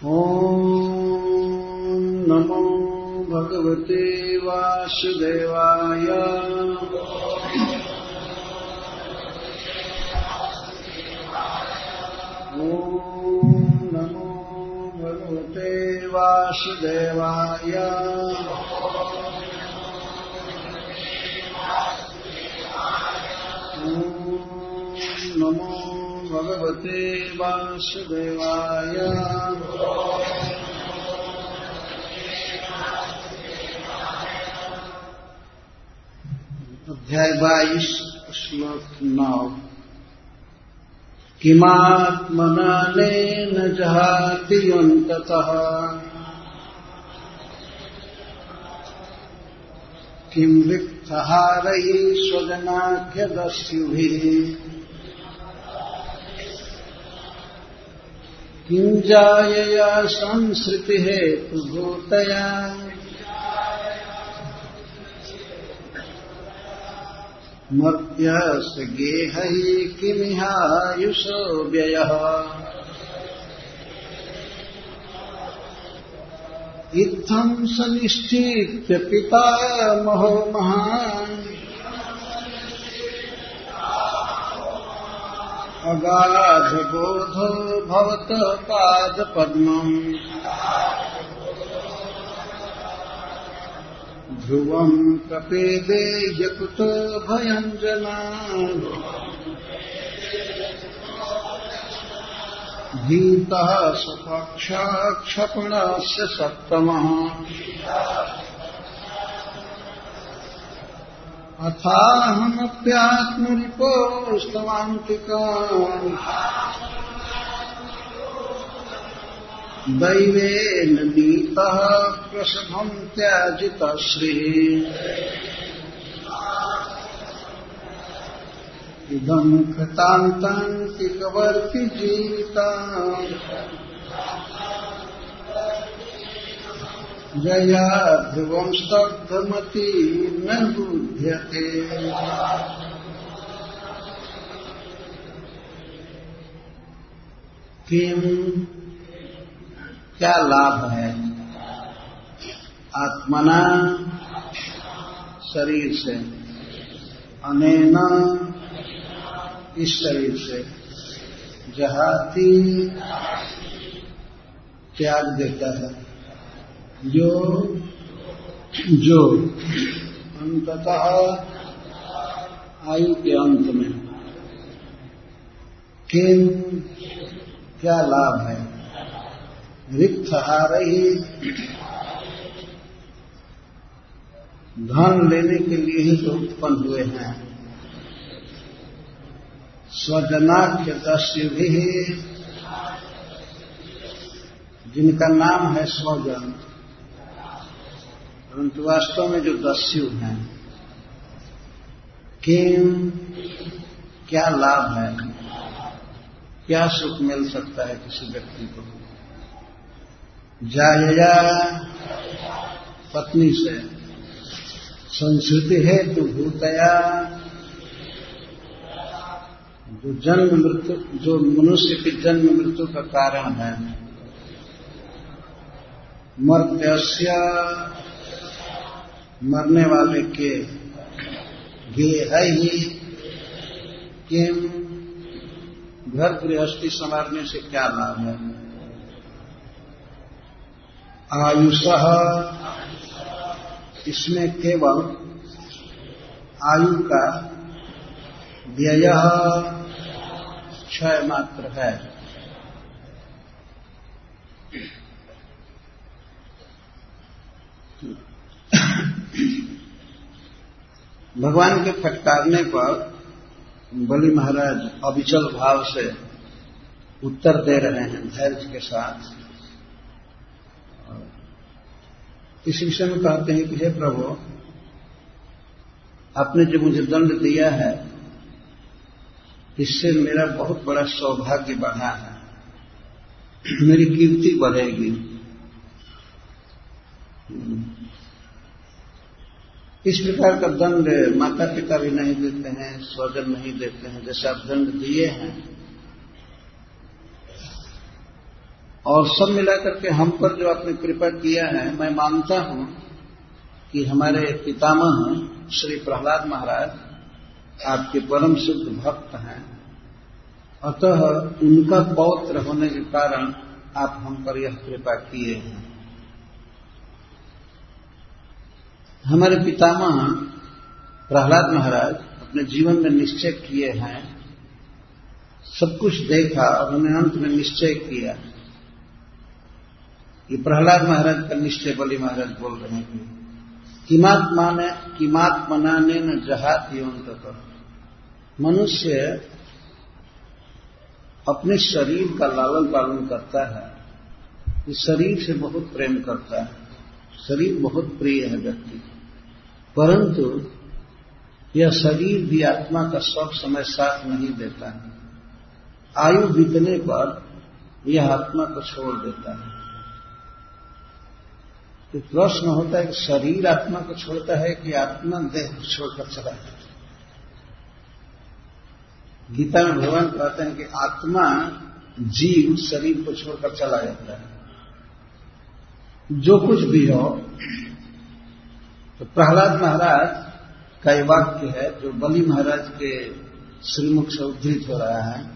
ॐ नमो भगवते वासुदेवाय। ॐ नमो भगवते वासुदेवाय। ॐ नमो भगवते वासुदेवाय। अध्याय 22 श्लोक 9। किमात्मनानेन जहाति अन्ततः किं वित्तहारैः स्वजनाख्यदस्युभिः किं जायया संसृतिहेतुभूतया मर्त्यस्य गेहैः किमिहायुषो व्ययः। इत्थं सनिश्चित्य पितामहो महान् अगाधबोधो भवतः पादपद्मम् ध्रुवं प्रपेदे यकुतो भयञ्जना भीतः स्वपक्षाक्षपणस्य सप्तमः। अथाहमप्यात्मरिपोस्तवान्तिकाम् दैवेन नीतः प्रसभं त्याजितश्रीः। इदं कृतान्तं तिकवर्ति जीविताम् जया ध्रुवं स्तब्धमती न बुध्यते। किम क्या लाभ है आत्मना शरीर से, अनेना इस शरीर से, जहाती त्याग देता है, जो अंततः आयु के अंत में। किम क्या लाभ है रिक्तहारैः धन लेने के लिए ही तो उत्पन्न हुए हैं। स्वजनाख्यदस्युभिः जिनका नाम है स्वजन, परंतु वास्तव में जो दस्यु हैं। किम क्या लाभ है, क्या सुख मिल सकता है किसी व्यक्ति को। जायया पत्नी से, संस्कृति हेतु भूतया जो जन्म मृत्यु, जो मनुष्य की जन्म मृत्यु का कारण है। मर्त्यस्य मरने वाले के, गेहैः किम घर गृहस्थी संवारने से क्या लाभ है। आयुषः इसमें केवल आयु का व्यय क्षय मात्र है। भगवान के फटकारने पर बलि महाराज अविचल भाव से उत्तर दे रहे हैं धैर्य के साथ। इस विषय में कहते हैं कि हे प्रभु, आपने जो मुझे दंड दिया है इससे मेरा बहुत बड़ा सौभाग्य बढ़ा है, मेरी कीर्ति बढ़ेगी। इस प्रकार का दंड माता पिता भी नहीं देते हैं, स्वजन नहीं देते हैं, जैसे आप दंड दिए हैं। और सब मिलाकर के हम पर जो आपने कृपा किया है, मैं मानता हूं कि हमारे पितामह श्री प्रहलाद महाराज आपके परम शुद्ध भक्त हैं, अतः उनका पौत्र होने के कारण आप हम पर यह कृपा किए हैं। हमारे पितामह प्रहलाद महाराज अपने जीवन में निश्चय किए हैं, सब कुछ देखा और उन्होंने अंत में निश्चय किया। ये प्रहलाद महाराज का निश्चय बलि महाराज बोल रहे हैं कि किमात्मनाने न जहाति अंततः। मनुष्य अपने शरीर का लालन पालन करता है, इस शरीर से बहुत प्रेम करता है, शरीर बहुत प्रिय है व्यक्ति, परंतु यह शरीर भी आत्मा का सब समय साथ नहीं देता है। आयु बीतने पर यह आत्मा को छोड़ देता है। तो प्रश्न होता है कि शरीर आत्मा को छोड़ता है कि आत्मा देह को छोड़कर चला जाता है। गीता में भगवान कहते हैं कि आत्मा जीव शरीर को छोड़कर चला जाता है। जो कुछ भी हो, तो प्रहलाद महाराज का ये वाक्य है जो बलि महाराज के श्रीमुख से उद्धृत हो रहा है,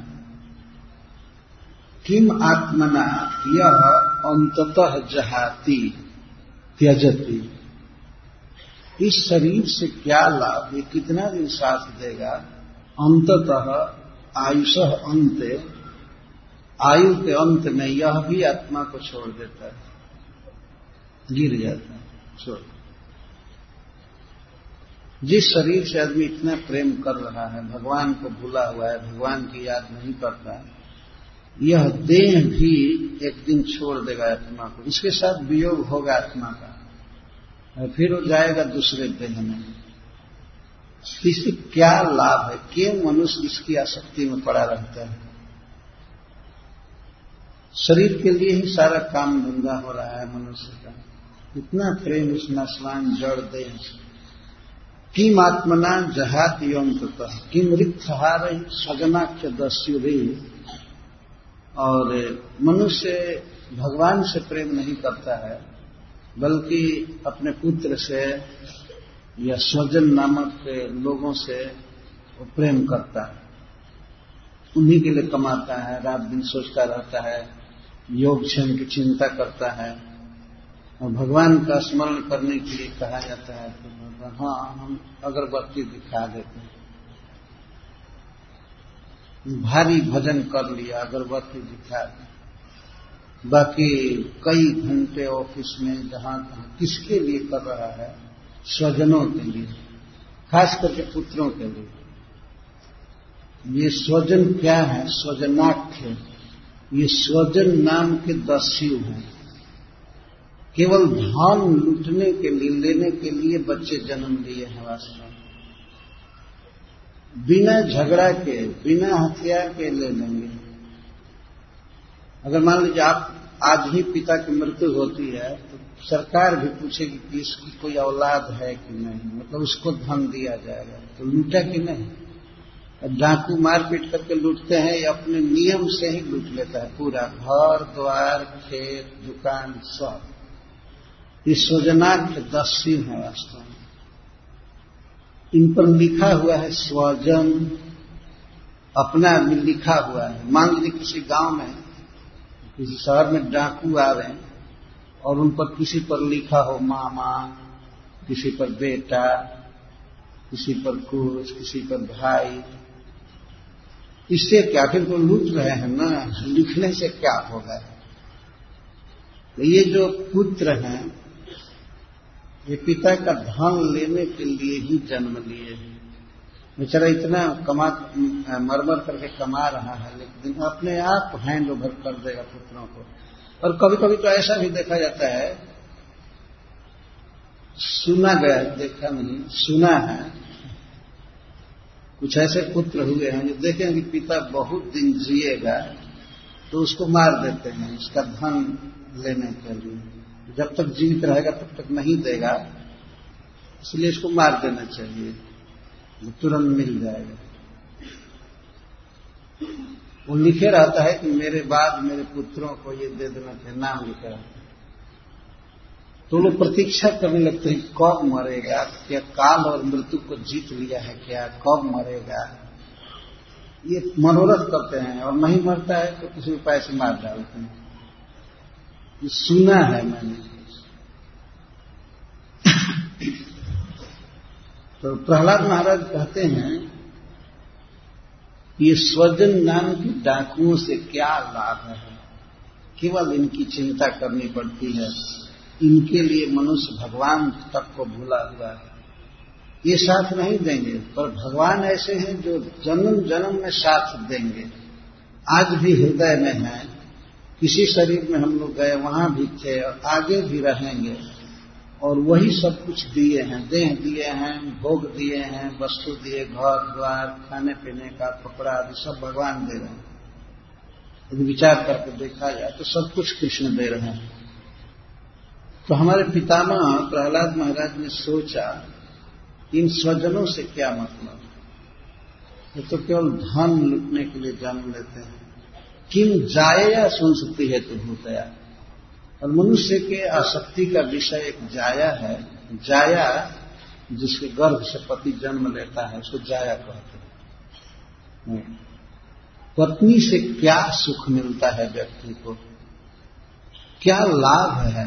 किम आत्मना यह अंततः जहाति त्यजति। इस शरीर से क्या लाभ, ये कितना दिन साथ देगा। अंततः आयुषः अंते, आयु के अंत में यह भी आत्मा को छोड़ देता है, गिर जाता है, छोड़। जिस शरीर से आदमी इतना प्रेम कर रहा है, भगवान को भूला हुआ है, भगवान की याद नहीं करता, यह देह भी एक दिन छोड़ देगा आत्मा को, इसके साथ वियोग होगा आत्मा का, और फिर वो जाएगा दूसरे देह में। इससे क्या लाभ है, क्यों मनुष्य इसकी आसक्ति में पड़ा रहता है। शरीर के लिए ही सारा काम धंधा हो रहा है मनुष्य का, इतना प्रेम इस नश्वान जड़ देह से। किम आत्मना जहाति अंततः किम रिक्तहार सजनाख्य दस्युरी। और मनुष्य भगवान से प्रेम नहीं करता है, बल्कि अपने पुत्र से या स्वजन नामक लोगों से वो प्रेम करता है, उन्हीं के लिए कमाता है, रात दिन सोचता रहता है, योगक्षेम की चिंता करता है। और भगवान का स्मरण करने के लिए कहा जाता है तो हाँ, हम अगरबत्ती दिखा देते हैं, भारी भजन कर लिया, अगरबत्ती दिखा दी। बाकी कई घंटे ऑफिस में जहां तहां किसके लिए कर रहा है, स्वजनों के लिए, खास करके पुत्रों के लिए। ये स्वजन क्या है, स्वजनाख्य, ये स्वजन नाम के दस्यु हैं। केवल धन लूटने के लिए, लेने के लिए बच्चे जन्म लिए हैं वास्तव में। बिना झगड़ा के, बिना हथियार के ले लेंगे। अगर मान लीजिए आप आज ही पिता की मृत्यु होती है तो सरकार भी पूछेगी कि इसकी कोई औलाद है कि नहीं, मतलब उसको धन दिया जाएगा। तो लूटा कि नहीं। डाकू मारपीट करके लूटते हैं, या अपने नियम से ही लूट लेता है पूरा, घर द्वार खेत दुकान सब। ये स्वजनाख्य दस्यु है वास्तव में। इन पर लिखा हुआ है स्वजन, अपना आदमी लिखा हुआ है। मान लीजिए किसी गांव में, किसी शहर में डाकू आ रहे हैं और उन पर किसी पर लिखा हो मामा, किसी पर बेटा, किसी पर कुछ, किसी पर भाई। इससे क्या, फिर तो लूट रहे हैं ना, लिखने से क्या होगा। तो ये जो पुत्र हैं, ये पिता का धन लेने के लिए ही जन्म लिए हैं। बेचारा इतना मर करके कमा रहा है, लेकिन अपने आप हैंड ओवर कर देगा पुत्रों को। और कभी कभी तो ऐसा भी देखा जाता है, सुना गया, देखा नहीं, सुना है, कुछ ऐसे पुत्र हुए हैं जो देखें कि पिता बहुत दिन जिएगा तो उसको मार देते हैं उसका धन लेने के लिए। जब तक जीवित रहेगा तब तक नहीं देगा, इसलिए इसको मार देना चाहिए, तुरंत मिल जाएगा। वो लिखे रहता है कि मेरे बाद मेरे पुत्रों को ये दे देना चाहिए, नाम लिखे रहता है। तो लोग प्रतीक्षा करने लगते हैं कब मरेगा, क्या काल और मृत्यु को जीत लिया है क्या, कब मरेगा, ये मनोरथ करते हैं। और नहीं मरता है तो किसी उपाय से मार डालते हैं। ये सुना है मैंने। तो प्रहलाद महाराज कहते हैं ये स्वजन नाम की डाकुओं से क्या लाभ है, केवल इनकी चिंता करनी पड़ती है। इनके लिए मनुष्य भगवान तक को भूला हुआ है। ये साथ नहीं देंगे, पर भगवान ऐसे हैं जो जन्म जन्म में साथ देंगे। आज भी हृदय में है, किसी शरीर में हम लोग गए वहां भी थे और आगे भी रहेंगे। और वही सब कुछ दिए हैं, देह दिए हैं, भोग दिए हैं, वस्तु दिए, घर द्वार, खाने पीने का, कपड़ा आदि सब भगवान दे रहे हैं। यदि विचार करके देखा जाए तो सब कुछ कृष्ण दे रहे हैं। तो हमारे पितामह प्रहलाद महाराज ने सोचा इन स्वजनों से क्या मतलब, ये तो केवल धन लुटने के लिए जन्म लेते हैं। किम जाया संस्कृति हेतु भूतया, और मनुष्य के आसक्ति का विषय एक जाया है। जाया जिसके गर्भ से पति जन्म लेता है उसको जाया कहते हैं। पत्नी से क्या सुख मिलता है व्यक्ति को, क्या लाभ है।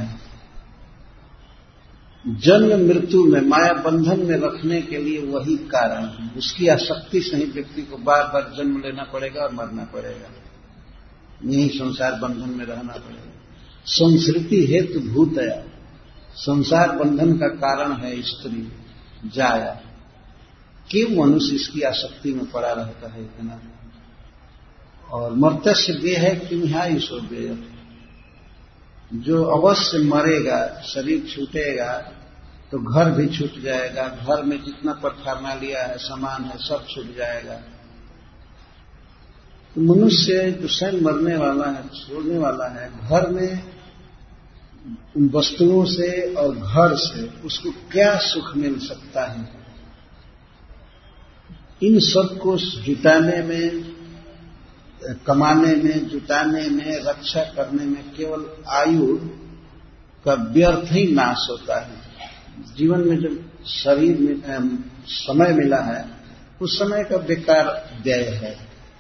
जन्म मृत्यु में माया बंधन में रखने के लिए वही कारण है। उसकी आसक्ति से ही व्यक्ति को बार बार जन्म लेना पड़ेगा और मरना पड़ेगा, यही संसार बंधन में रहना पड़ेगा। संस्कृति हेतु भूतया, संसार बंधन का कारण है स्त्री जाया। क्यों मनुष्य इसकी आसक्ति में पड़ा रहता है इतना। और मर्त्य गे है कि ईश्वर गे, जो अवश्य मरेगा, शरीर छूटेगा तो घर भी छूट जाएगा, घर में जितना पत्थरना लिया है सामान है सब छूट जाएगा। तो मनुष्य जो स्वयं मरने वाला है, छोड़ने वाला है, घर में उन वस्तुओं से और घर से उसको क्या सुख मिल सकता है। इन सब को जुटाने में, कमाने में, जुटाने में, रक्षा करने में केवल आयु का व्यर्थ ही नाश होता है। जीवन में जब शरीर में समय मिला है उस समय का बेकार व्यय है।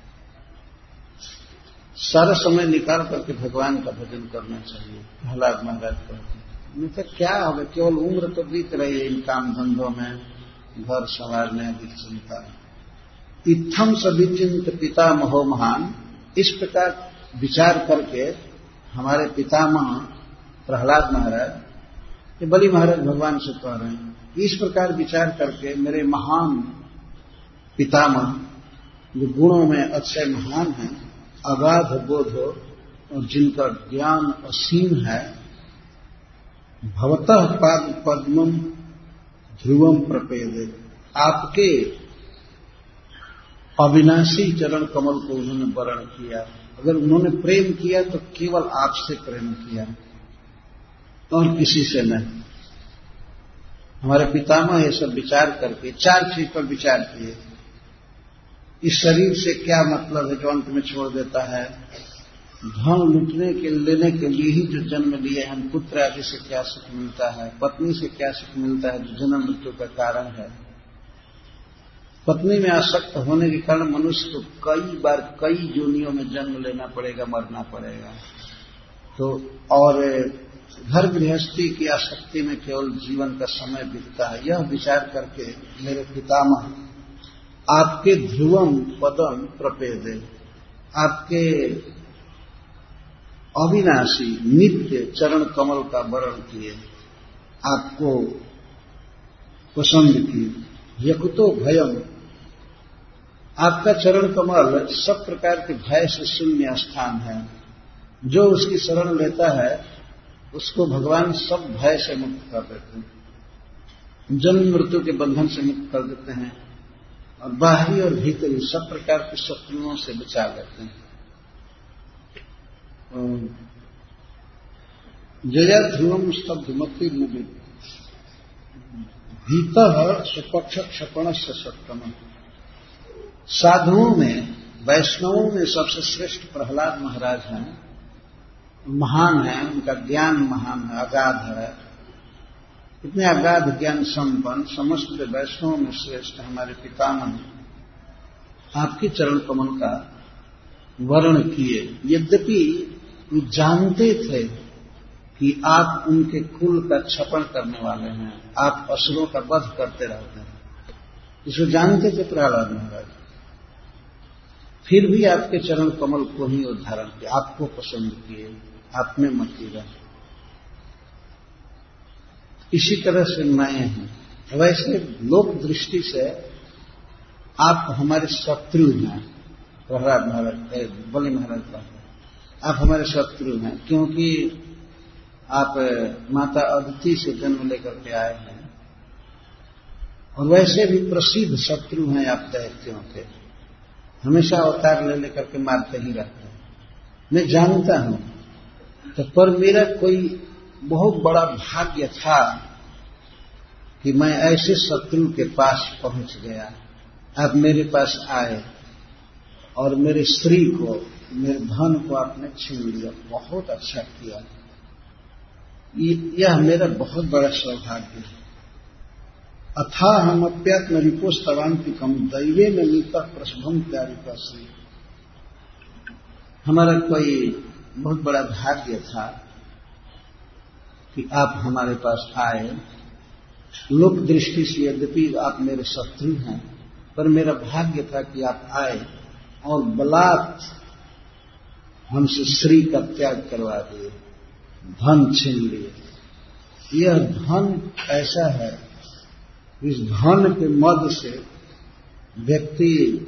सारा समय निकाल करके भगवान का भजन करना चाहिए, प्रहलाद महाराज कहते हैं। नहीं तो क्या होगा, केवल उम्र तो बीत रही है इन काम धंधों में, घर संवारने अधिक चिंता। इत्थम सविचिंत पितामहो महान, इस प्रकार विचार करके हमारे पितामह प्रहलाद महाराज, ये बलि महाराज भगवान से कह रहे हैं, इस प्रकार विचार करके मेरे महान पितामह जो गुणों में अक्षय महान है, अगाध बोध हो और जिनका ज्ञान असीम है, भवतः पाद पद्मम ध्रुवम प्रपेदे, आपके अविनाशी चरण कमल को उन्होंने वर्ण किया। अगर उन्होंने प्रेम किया तो केवल आपसे प्रेम किया और किसी से नहीं। हमारे पितामह ये सब विचार करके 4 चीज पर विचार किए। इस शरीर से क्या मतलब है जो अंत में छोड़ देता है, धन लूटने के लेने के लिए ही जो जन्म लिए हैं, पुत्र आदि से क्या सुख मिलता है, पत्नी से क्या सुख मिलता है जो जन्म मृत्यु का कारण है। पत्नी में आसक्त होने के कारण मनुष्य को कई बार कई योनियों में जन्म लेना पड़ेगा, मरना पड़ेगा। तो और घर गृहस्थी की आसक्ति में केवल जीवन का समय बीतता है। यह विचार करके मेरे पितामह आपके ध्रुवम पदम प्रपेदे, आपके अविनाशी नित्य चरण कमल का वर्ण किए, आपको पसंद की। यकुतो भयम, आपका चरण कमल सब प्रकार के भय से शून्य स्थान है। जो उसकी शरण लेता है उसको भगवान सब भय से मुक्त कर देते हैं, जन्म मृत्यु के बंधन से मुक्त कर देते हैं और बाहरी और भीतरी सब प्रकार के शत्रुओं से बचा लेते हैं। जया ध्रुवम स्तब्धमति मुदित भीतर स्वपक्ष क्षपण से सत्तम। साधुओं में वैष्णवों में सबसे श्रेष्ठ प्रहलाद महाराज हैं, महान हैं, उनका ज्ञान महान है, अगाध है, इतने अगाध ज्ञान संपन्न, समस्त वैष्णवों में श्रेष्ठ हमारे पितामह आपके चरण कमल का वर्ण किए। यद्यपि वे जानते थे कि आप उनके कुल का क्षपण करने वाले हैं, आप असुरों का वध करते रहते हैं, इसको जानते थे प्रहलाद महाराज, फिर भी आपके चरण कमल को ही उद्धारण किया, आपको पसंद किए, आप में मती रहे। इसी तरह से मैं हूं। वैसे लोक दृष्टि से आप हमारे शत्रु हैं, प्रहलाद महाराज बलि महाराज का आप हमारे शत्रु हैं, क्योंकि आप माता अदिति से जन्म लेकर के आए हैं, और वैसे भी प्रसिद्ध शत्रु हैं आप दैत्यों के, हमेशा अवतार ले लेकर के मारते ही रहते हैं। मैं जानता हूं, तो पर मेरा कोई बहुत बड़ा भाग्य था कि मैं ऐसे शत्रु के पास पहुंच गया। आप मेरे पास आए और मेरे स्त्री को, मेरे धन को आपने छीन लिया, बहुत अच्छा किया, यह मेरा बहुत बड़ा सौभाग्य है। अथा हम अप्यात्म रिपोस्तवांतिकम दैवे में नीता प्रसभम प्यारिका श्री। हमारा कोई बहुत बड़ा भाग्य था कि आप हमारे पास आए। लोक दृष्टि से यद्यपि आप मेरे शत्रु हैं, पर मेरा भाग्य था कि आप आए और बलात् हमसे श्री का त्याग करवा दिए, धन छीन लिए। यह धन ऐसा है, इस धन के मद से व्यक्ति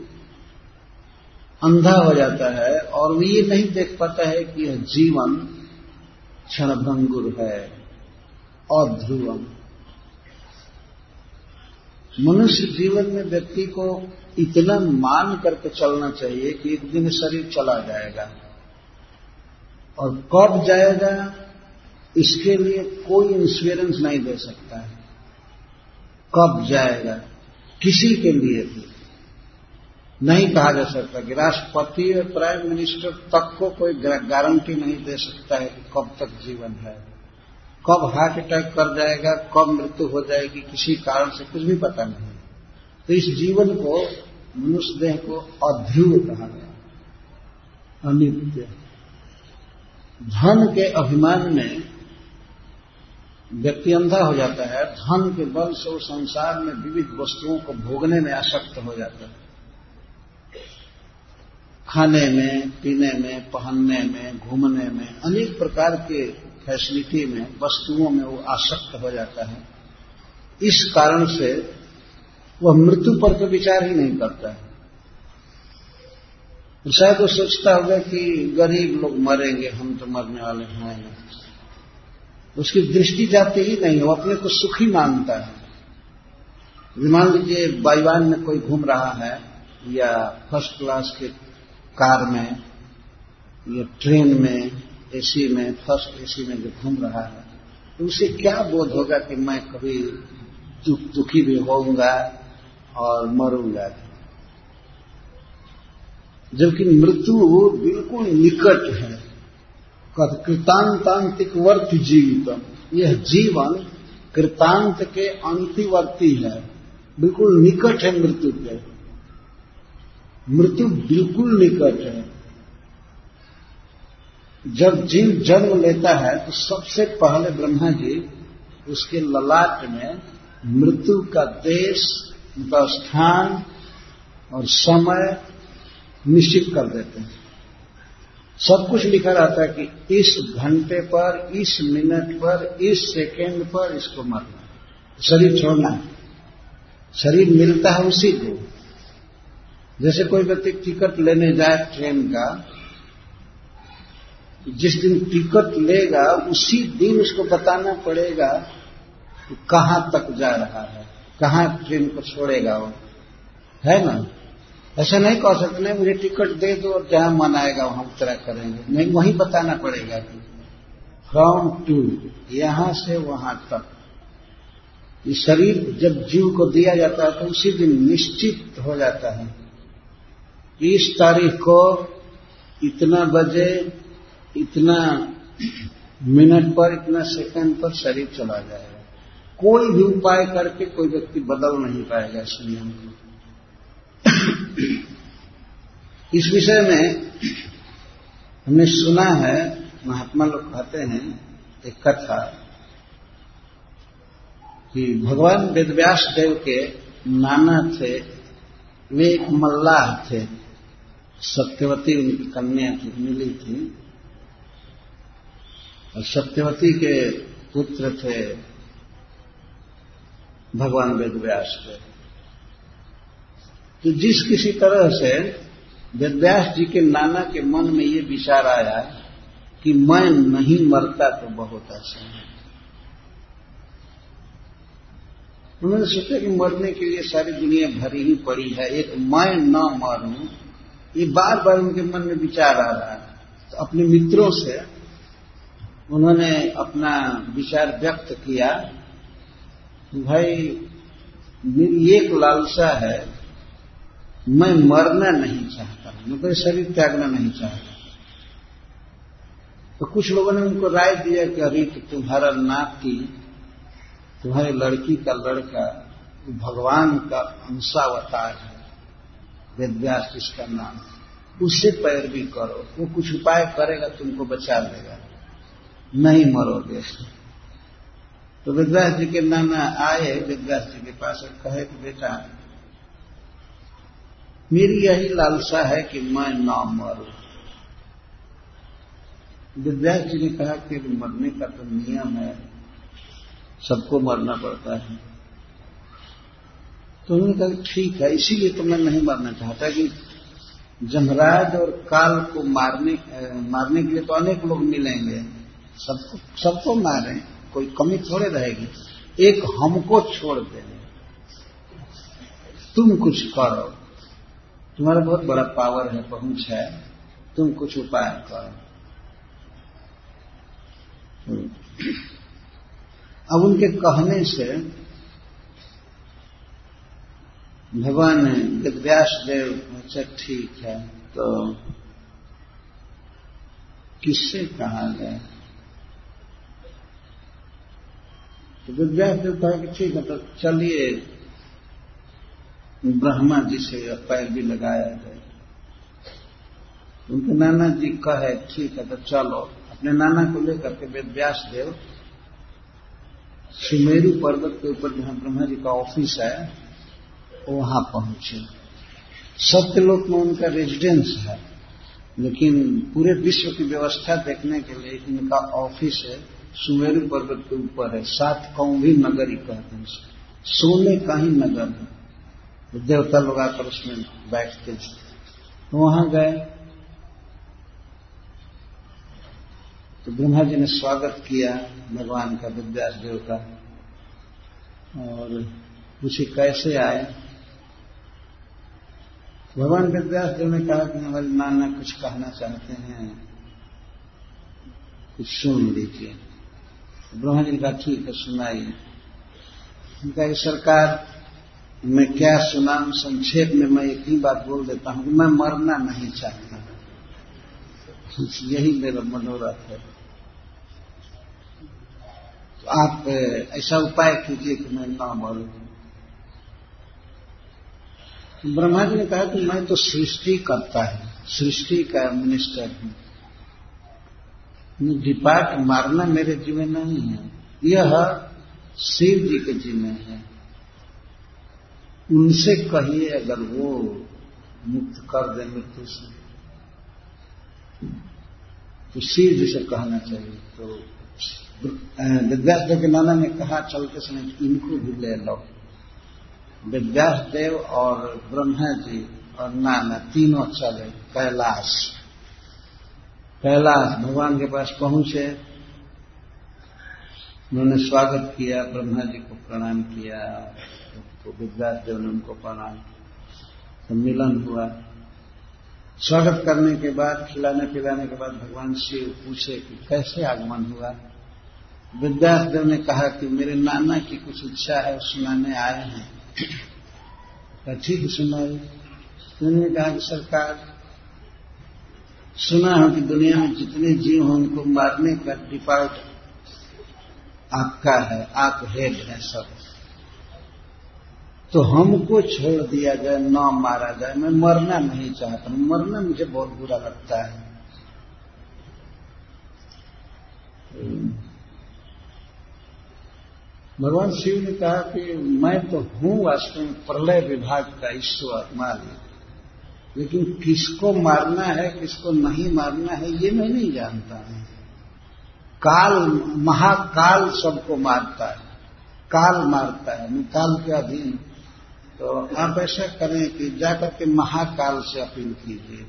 अंधा हो जाता है और वो ये नहीं देख पाता है कि यह जीवन क्षणभंगुर है और ध्रुवम। मनुष्य जीवन में व्यक्ति को इतना मान करके चलना चाहिए कि एक दिन शरीर चला जाएगा, और कब जाएगा इसके लिए कोई इंश्योरेंस नहीं दे सकता है। कब जाएगा किसी के लिए भी नहीं कहा जा सकता कि राष्ट्रपति और प्राइम मिनिस्टर तक को कोई गारंटी नहीं दे सकता है कि कब तक जीवन है, कब हार्ट अटैक कर जाएगा, कब मृत्यु हो जाएगी, किसी कारण से कुछ भी पता नहीं। तो इस जीवन को, मनुष्य देह को अध्रुव कहा गया, अनित्य। धन के अभिमान में व्यक्ति अंधा हो जाता है, धन के बल से वो संसार में विविध वस्तुओं को भोगने में आसक्त हो जाता है, खाने में, पीने में, पहनने में, घूमने में, अनेक प्रकार के फैसिलिटी में, वस्तुओं में वो आसक्त हो जाता है। इस कारण से वह मृत्यु पर तो विचार ही नहीं करता है। शायद वो सोचता होगा कि गरीब लोग मरेंगे, हम तो मरने वाले हैं, उसकी दृष्टि जाती ही नहीं, वो अपने को सुखी मानता है। मान लीजिए बाईवान में कोई घूम रहा है, या फर्स्ट क्लास के कार में या ट्रेन में, एसी में, फर्स्ट एसी में जो घूम रहा है, तो उसे क्या बोध होगा कि मैं कभी दुखी भी होऊंगा और मरूंगा। जबकि मृत्यु बिल्कुल निकट है। कृतांतांतिकवर्त जीवितम, यह जीवन कृतांत के अंतिवर्ती है, बिल्कुल निकट है मृत्यु के। मृत्यु बिल्कुल निकट है। जब जीव जन्म लेता है तो सबसे पहले ब्रह्मा जी उसके ललाट में मृत्यु का देश, उनका स्थान और समय निश्चित कर देते हैं। सब कुछ लिखा रहता है कि इस घंटे पर, इस मिनट पर, इस सेकेंड पर इसको मरना है, शरीर छोड़ना है। शरीर मिलता है उसी को। जैसे कोई व्यक्ति टिकट लेने जाए ट्रेन का, जिस दिन टिकट लेगा उसी दिन उसको बताना पड़ेगा कि कहां तक जा रहा है, कहां ट्रेन को छोड़ेगा वो, है ना। ऐसा नहीं कह सकते नहीं मुझे टिकट दे दो और जहां मन आएगा वहां उतरा करेंगे, नहीं, वहीं बताना पड़ेगा कि फ्रॉम टू, यहां से वहां तक। ये शरीर जब जीव को दिया जाता है तो उसी दिन निश्चित हो जाता है कि इस तारीख को इतना बजे, इतना मिनट पर, इतना सेकंड पर शरीर चला जाएगा। कोई भी उपाय करके कोई व्यक्ति बदल नहीं पाएगा इस नियम को। इस विषय में हमने सुना है, महात्मा लोग कहते हैं एक कथा कि भगवान वेदव्यास देव के नाना थे, वे एक मल्लाह थे, सत्यवती उनकी कन्या थी, मिली थी, और सत्यवती के पुत्र थे भगवान वेदव्यास देव। तो जिस किसी तरह से वेदव्यास जी के नाना के मन में ये विचार आया कि मैं नहीं मरता तो बहुत अच्छा है। उन्होंने सोचा कि मरने के लिए सारी दुनिया भरी ही पड़ी है, एक मैं न मरूं, ये बार बार उनके मन में विचार आ रहा है। तो अपने मित्रों से उन्होंने अपना विचार व्यक्त किया, भाई मेरी एक लालसा है, मैं मरना नहीं चाहता, मैं कोई शरीर त्यागना नहीं चाहता। तो कुछ लोगों ने उनको राय दिया कि अरे कि तुम्हारा नाती, तुम्हारी लड़की का लड़का भगवान का अंशावतार है, वेदव्यास जिसका नाम, उससे पैरवी करो, वो कुछ उपाय करेगा, तुमको बचा लेगा, नहीं मरोगे। तो वेदव्यास जी के नाना आए वेदव्यास जी के पास और कहे कि बेटा मेरी यही लालसा है कि मैं ना मरूं। वेदव्यास जी ने कहा कि मरने का तो नियम है, सबको मरना पड़ता है। तो उन्होंने कहा ठीक है, इसीलिए तो मैं नहीं मरना चाहता कि जमराज और काल को मारने के लिए तो अनेक लोग मिलेंगे, सबको मारें, कोई कमी थोड़े रहेगी, एक हमको छोड़ देंगे, तुम कुछ करो, तुम्हारा बहुत बड़ा पावर है, पहुंच है, तुम कुछ उपाय करो। अब उनके कहने से भगवान वेदव्यास देव अच्छा ठीक है, तो किससे कहा गया? तो वेदव्यास देव कहा कि ठीक है, तो चलिए ब्रह्मा जी से पैरवी लगाया जाए। उनके नाना जी कहे ठीक है, तो चलो। अपने नाना को लेकर के वेदव्यास देव सुमेरु पर्वत के ऊपर जहां ब्रह्मा जी का ऑफिस है वहां पहुंचे। सत्यलोक में उनका रेजिडेंस है, लेकिन पूरे विश्व की व्यवस्था देखने के लिए इनका ऑफिस है सुमेरु पर्वत के ऊपर है। 7 कौंभी नगर ही कहते हैं, सोने का ही नगर है, देवता लोग आकर उसमें बैठते हैं। तो वहां गए तो ब्रह्मा जी ने स्वागत किया भगवान का, वेदव्यास देव का, और पूछे कैसे आए। भगवान वेदव्यास देव ने कहा कि हमारे नाना कुछ कहना चाहते हैं, कुछ सुन लीजिए। ब्रह्मा जी ने कहा ठीक है, सुनाइए। उनका सरकार मैं क्या सुनाऊं, संक्षेप में मैं एक ही बात बोल देता हूं कि मैं मरना नहीं चाहता, यही मेरा मनोरथ है। तो आप ऐसा उपाय कीजिए कि मैं ना मरूं। ब्रह्मा जी ने कहा कि मैं तो सृष्टि करता है, सृष्टि का मिनिस्टर हूं, डिपार्ट मारना मेरे जिम्मे नहीं है, यह शिव जी के जिम्मे है। उनसे कहिए अगर वो मुक्त कर दे मृत्यु से, तो शिव जी से कहना चाहिए। तो वेदव्यास देव के नाना ने कहा चलते समय इनको भी ले लो। वेदव्यास देव और ब्रह्मा जी और नाना तीनों चले कैलाश भगवान के पास पहुंचे। उन्होंने स्वागत किया, ब्रह्मा जी को प्रणाम किया, तो वेदव्यास देव ने उनको प्रणाम, सम्मिलन हुआ। स्वागत करने के बाद, खिलाने पिलाने के बाद भगवान शिव पूछे कि कैसे आगमन हुआ। वेदव्यास देव ने कहा कि मेरे नाना की कुछ इच्छा है, सुनाने आए हैं। ठीक सुनाई। उन्होंने कहा कि सरकार, सुना है कि दुनिया में जितने जीव हैं उनको मारने का डिपार्ट आपका है, आप हेड हैं सब, तो हमको छोड़ दिया जाए, ना मारा जाए। मैं मरना नहीं चाहता हूं, मरना मुझे बहुत बुरा लगता है। भगवान शिव ने कहा कि मैं तो हूं वास्तव में प्रलय विभाग का ईश्वर मालिक, लेकिन किसको मारना है किसको नहीं मारना है ये मैं नहीं जानता हूं। काल, महाकाल सबको मारता है, काल मारता है, मैं काल के अधीन। तो आप ऐसा करें कि जाकर के महाकाल से अपील कीजिए,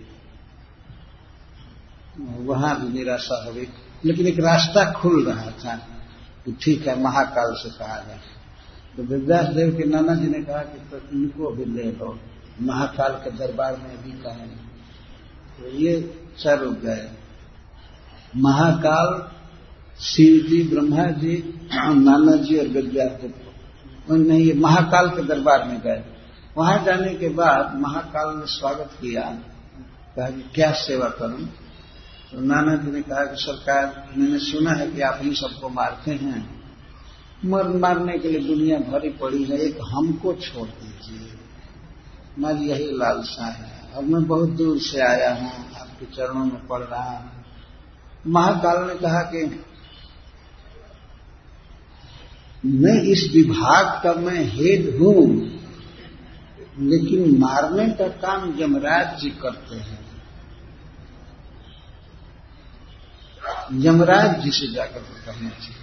वहां भी निराशा हो गई। लेकिन एक रास्ता खुल रहा था कि ठीक है महाकाल से कहा जाए। तो वेदव्यास देव के नाना जी ने कहा कि तो इनको भी ले लो, महाकाल के दरबार में भी कहें। तो ये सब रुक गए। महाकाल, शिव जी, ब्रह्मा जी, नाना जी और वेदव्यास देव नहीं, ये महाकाल के दरबार में गए। वहां जाने के बाद महाकाल ने स्वागत किया, कहा कि क्या सेवा करूं। तो नाना जी ने कहा कि सरकार, मैंने सुना है कि आप ही सबको मारते हैं, मारने के लिए दुनिया भरी पड़ी है, एक हमको छोड़ दीजिए, मेरी यही लालसा है। और मैं बहुत दूर से आया हूं, आपके चरणों में पड़ रहा हूं। महाकाल ने कहा कि मैं इस विभाग का मैं हेड हूं, लेकिन मारने का काम यमराज जी करते हैं। यमराज जी से जाकर के कहना चाहिए।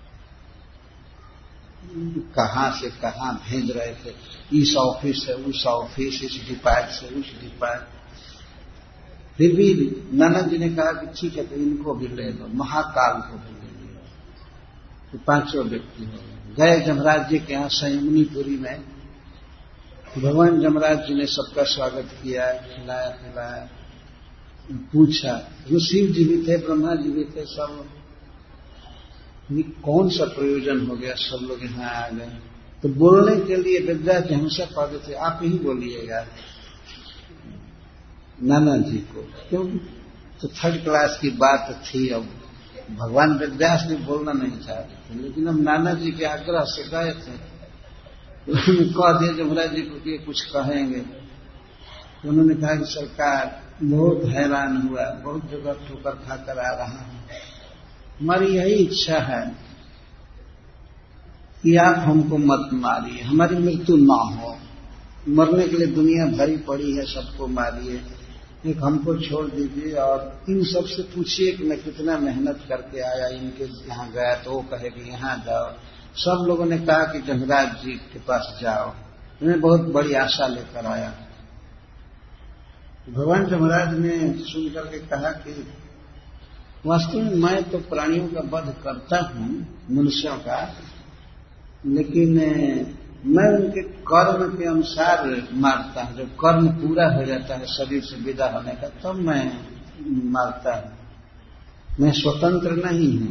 कहां से कहां भेज रहे थे, इस ऑफिस से उस ऑफिस, इस डिपार्ट से उस डिपार्ट। फिर भी नाना जी ने कहा कि ठीक है, तो इनको भी ले लो, महाकाल को भी ले लो। तो पांचों व्यक्ति हो गए जमराज जी के यहां संयमनीपुरी में। भगवान जमराज जी ने सबका स्वागत किया, खिलाया पिलाया, पूछा। जो शिव जी भी थे, ब्रह्मा जी भी थे, सब कौन सा प्रयोजन हो गया, सब लोग यहां आ गए। तो बोलने के लिए वेदव्यास जी हमेशा कहते थे, आप ही बोलिएगा नाना जी को, क्योंकि तो थर्ड क्लास की बात थी। अब भगवान वेदव्यास ने बोलना नहीं चाहते थे, लेकिन अब नाना जी के आग्रह से गए थे। उन्होंने कह दिया जमराज जी को कि कुछ कहेंगे। तो उन्होंने कहा कि सरकार, बहुत हैरान हुआ, बहुत जगह ठोकर खाकर आ रहा हूं, हमारी यही इच्छा है कि आप हमको मत मारिए, हमारी मृत्यु ना हो। मरने के लिए दुनिया भरी पड़ी है, सबको मारिए, एक हमको छोड़ दीजिए। और इन सब से पूछिए कि मैं कितना मेहनत करके आया, इनके यहाँ गया तो वो कहे कि यहाँ जाओ। सब लोगों ने कहा कि जमराज जी के पास जाओ, मैं बहुत बड़ी आशा लेकर आया। भगवान जमराज ने सुनकर के कहा कि वास्तव में मैं तो प्राणियों का वध करता हूं, मनुष्यों का, लेकिन मैं उनके कर्म के अनुसार मारता हूं। जब कर्म पूरा हो जाता है शरीर से विदा होने का, तब मैं मारता हूं, मैं स्वतंत्र नहीं हूं।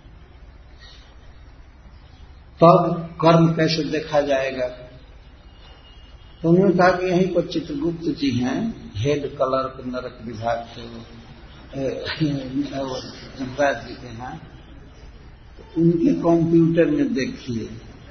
तब कर्म कैसे देखा जाएगा? तो उन्होंने कहा कि यहीं पर चित्रगुप्त जी हैं, हेड क्लर्क नरक विभाग के, जमराज जी के यहाँ। तो उनके कंप्यूटर में देखिए,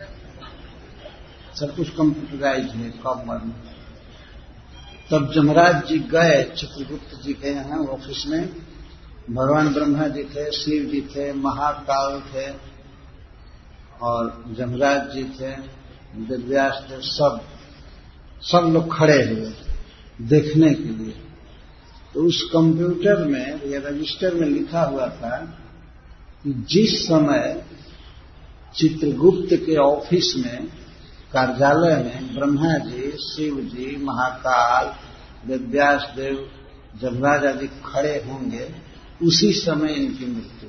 सब कुछ कंप्यूटराइज है कब मरना। तब जमराज जी गए चित्रगुप्त जी के यहाँ ऑफिस में। भगवान ब्रह्मा जी थे, शिव जी थे, महाकाल थे और जमराज जी थे, वेदव्यास थे, सब लोग खड़े हुए देखने के लिए। तो उस कंप्यूटर में या रजिस्टर में लिखा हुआ था कि जिस समय चित्रगुप्त के ऑफिस में, कार्यालय में ब्रह्मा जी, शिव जी, महाकाल, वेदव्यास देव, जमराज आदि खड़े होंगे, उसी समय इनकी मृत्यु।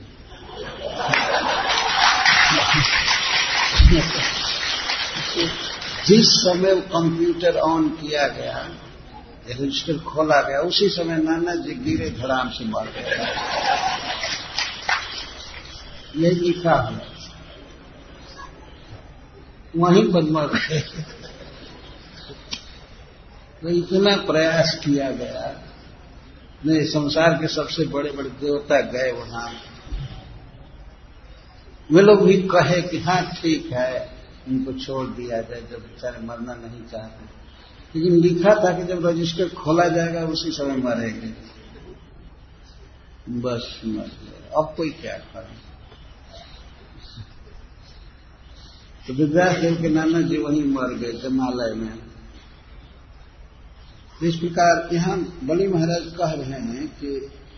जिस समय वो कंप्यूटर ऑन किया गया, रजिस्टर खोला गया, उसी समय नाना जी गिरे, धड़ाम से मर गए। यही लिखा है, वहीं पर मर गए। तो इतना प्रयास किया गया, नहीं संसार के सबसे बड़े बड़े देवता गए वहां, वे लोग भी कहे कि हाँ ठीक है इनको छोड़ दिया जाए जब बेचारे मरना नहीं चाहते, लेकिन लिखा था कि जब रजिस्टर खोला जाएगा उसी समय मरेंगे, बस मर गए, अब कोई क्या करे। तो विद्यादेव के नाना जी वहीं मर गए जमालय में। इस प्रकार यहां बलि महाराज कह रहे हैं कि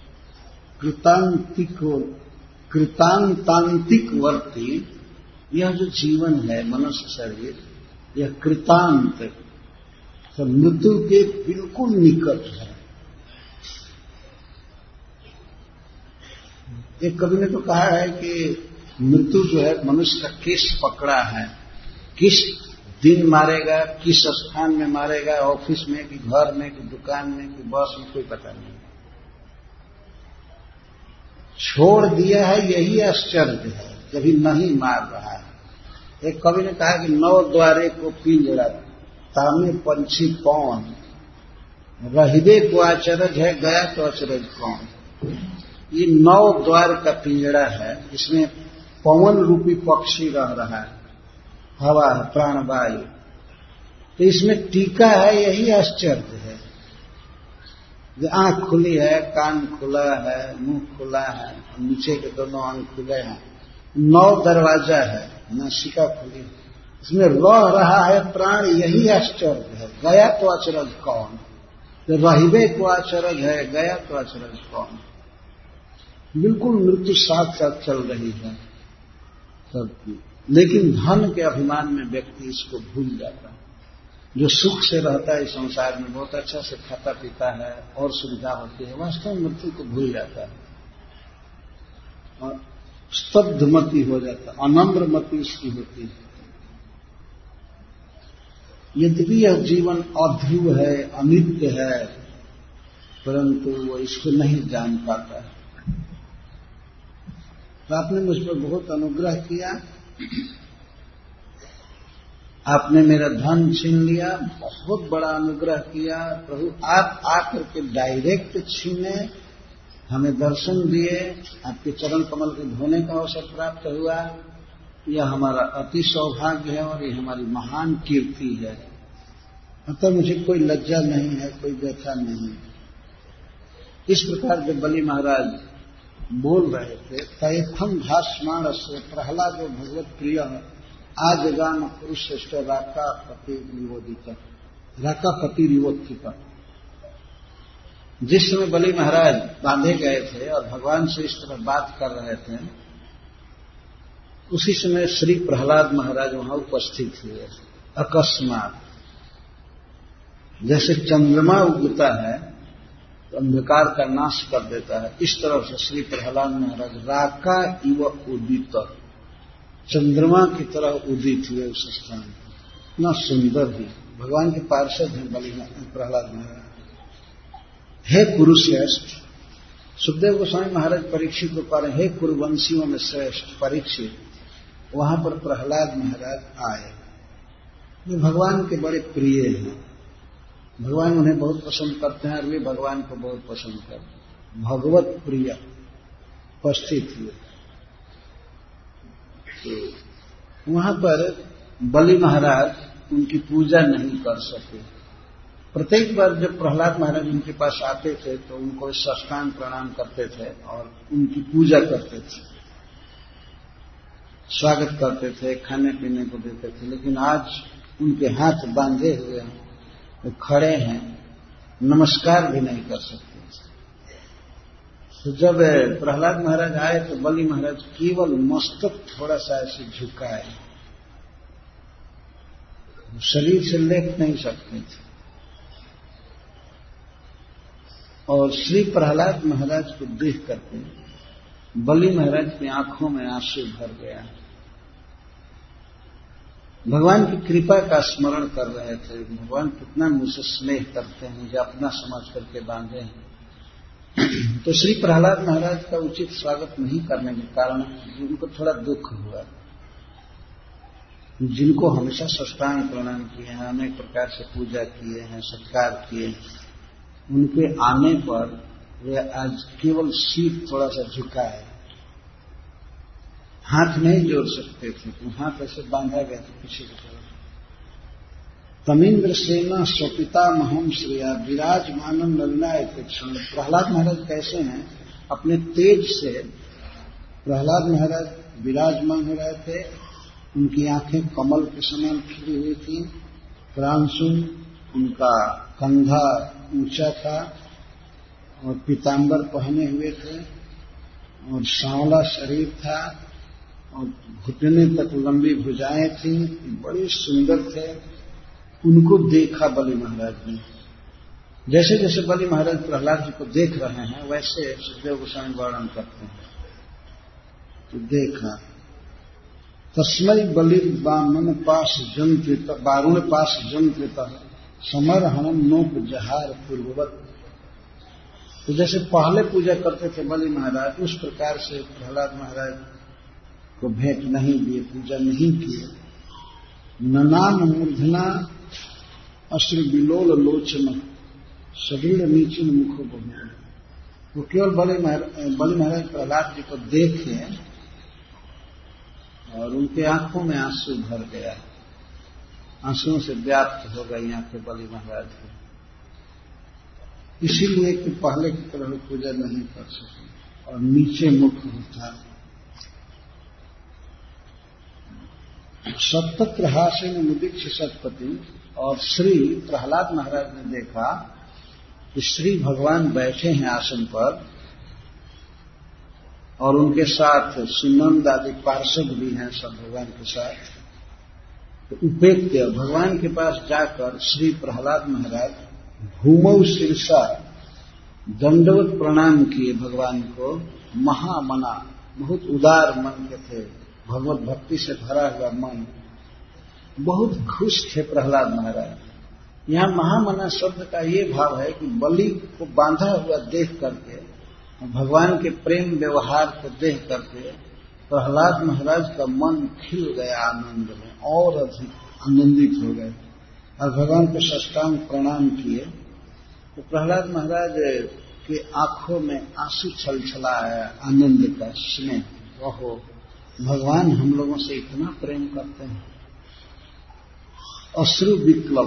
कृतांतांतिक वर्ती यह जो जीवन है मनुष्य शरीर, यह कृतांत तो मृत्यु के बिल्कुल निकट है। एक कवि ने तो कहा है कि मृत्यु जो है मनुष्य का केस पकड़ा है, किस दिन मारेगा, किस स्थान में मारेगा, ऑफिस में कि घर में कि दुकान में कि बस में, कोई पता नहीं। छोड़ दिया है यही आश्चर्य है, कभी नहीं मार रहा है। एक कवि ने कहा कि 9 द्वारे को पिंजरा तामे पंछी कौन, रहिबे को अचरज है गया तो अचरज कौन। ये 9 द्वार का पिंजरा है, इसमें पवन रूपी पक्षी रह रहा है, हवा है, प्राणवायु, तो इसमें टीका है यही आश्चर्य है। आंख खुली है, कान खुला है, मुंह खुला है, नीचे के दोनों अंग खुले हैं, 9 दरवाजा है, नासिका खुली, इसमें रह रहा है प्राण, यही आश्चर्य है। गया तो अचरज कौन, तो रहिबे को अचरज है, गया तो अचरज कौन। बिल्कुल मृत्यु साथ साथ चल रही है सबकी, लेकिन धन के अभिमान में व्यक्ति इसको भूल जाता है। जो सुख से रहता है इस संसार में, बहुत अच्छा से खाता पीता है और सुविधा होती है, वास्तव में मृत्यु को भूल जाता है और स्तब्धमति हो जाता है, अनम्रमति इसकी होती है। यद्यपि यह जीवन अध्रुव है, अनित्य है, परंतु वो इसको नहीं जान पाता है। तो आपने मुझ पर बहुत अनुग्रह किया, आपने मेरा धन छीन लिया, बहुत बड़ा अनुग्रह किया प्रभु। आप आकर के डायरेक्ट छीने, हमें दर्शन दिए, आपके चरण कमल के धोने का अवसर प्राप्त हुआ, यह हमारा अति सौभाग्य है और यह हमारी महान कीर्ति है। अतः मुझे कोई लज्जा नहीं है, कोई व्यथा नहीं। इस प्रकार जब बलि महाराज बोल रहे थे, तयथम भाष्मान से प्रहलाद जो भगवत प्रिय आज गान पुरुष श्रेष्ठ राकापति निवोदित, राकापति निवोदित। जिस समय बलि महाराज बांधे गए थे और भगवान से इस तरह बात कर रहे थे, उसी समय श्री प्रहलाद महाराज वहां उपस्थित हुए। अकस्मात जैसे चंद्रमा उगता है तो अंधकार का नाश कर देता है, इस तरह से श्री प्रहलाद महाराज राका इव उदित, चंद्रमा की तरह उदित हुए उस स्थान पर। इतना सुंदर ही भगवान के पार्षद हैं बलि प्रहलाद महाराज। हे कुरुश्रेष्ठ, सुखदेव गोस्वामी महाराज परीक्षित को कह रहे, हे कुरुवंशियों में श्रेष्ठ परीक्षित। वहां पर प्रहलाद महाराज आए, वे भगवान के बड़े प्रिय हैं, भगवान उन्हें बहुत पसंद करते हैं और वे भगवान को बहुत पसंद करते हैं, भगवत प्रिय उपस्थित हुए। तो वहां पर बलि महाराज उनकी पूजा नहीं कर सके। प्रत्येक बार जब प्रहलाद महाराज उनके पास आते थे तो उनको साष्टांग प्रणाम करते थे और उनकी पूजा करते थे, स्वागत करते थे, खाने पीने को देते थे। लेकिन आज उनके हाथ बांधे हुए हैं, वो खड़े हैं, नमस्कार भी नहीं कर सकते। तो जब प्रहलाद महाराज आए तो बलि महाराज केवल मस्तक थोड़ा सा ऐसे झुकाए, शरीर से लेट नहीं सकते थे। और श्री प्रहलाद महाराज को देख करके बलि महाराज की आंखों में आंसू भर गया। भगवान की कृपा का स्मरण कर रहे थे, भगवान कितना मुझसे स्नेह करते हैं, मुझे अपना समझ करके बांधे हैं। तो श्री प्रहलाद महाराज का उचित स्वागत नहीं करने के कारण उनको थोड़ा दुख हुआ। जिनको हमेशा साष्टांग प्रणाम किए हैं, अनेक प्रकार से पूजा किए हैं, सत्कार किए हैं, उनके आने पर वे आज केवल सिर थोड़ा सा झुका है, हाथ नहीं जोड़ सकते थे, तो हाथ ऐसे बांधा गया था पीछे की तरफ। तमीन्द्र सेना स्वपिता महम श्रिया विराजमानम नवीनायक क्षण। प्रहलाद महाराज कैसे हैं? अपने तेज से प्रहलाद महाराज विराजमान हो रहे थे, उनकी आंखें कमल के समान खिली हुई थी, प्रांशुल, उनका कंधा ऊंचा था और पीतांबर पहने हुए थे और सांवला शरीर था और घुटने तक लंबी भुजाएं थी, बड़े सुंदर थे। उनको देखा बलि महाराज ने। जैसे जैसे बलि महाराज प्रहलाद जी को देख रहे हैं वैसे सुखदेव गोस्वामी वर्णन करते हैं। तो देखा तस्मै बलि बामन पास जंत्रित बारुण पास जंत्रित समर हनम नोप जहार पूर्ववत। तो जैसे पहले पूजा करते थे बलि महाराज, उस प्रकार से प्रहलाद महाराज को भेंट नहीं दिए, पूजा नहीं किए। ननाम मूर्धना अश्रु बिलोल लोचन शरीर नीचिन मुखो बहु। वो केवल बलि महाराज प्रहलाद जी को देखे और उनके आंखों में आंसू भर गया, आंसुओं से व्याप्त हो गई आंखें बलि महाराज की, इसीलिए कि पहले की तरह पूजा नहीं कर सके और नीचे मुख था। सतत्र हासेन मुदीक्ष सतपति। और श्री प्रहलाद महाराज ने देखा कि श्री भगवान बैठे हैं आसन पर और उनके साथ सुनंद आदि पार्षद भी हैं सब भगवान के साथ। तो उपेत्य भगवान के पास जाकर श्री प्रहलाद महाराज भूमौ शीर्षा दंडवत प्रणाम किए भगवान को। महामना, बहुत उदार मन के थे, भगवत भक्ति से भरा हुआ मन, बहुत खुश थे प्रहलाद महाराज। यहां महामना शब्द का ये भाव है कि बलि को बांधा हुआ देख करके, भगवान के प्रेम व्यवहार को देख करके प्रहलाद महाराज का मन खिल गया आनंद में, और अधिक आनंदित हो गए और भगवान को साष्टांग प्रणाम किए। तो प्रहलाद महाराज के आंखों में आंसू छलछलाया आनंद का, स्नेह। ओहो, भगवान हम लोगों से इतना प्रेम करते हैं। अश्रु विप्लव,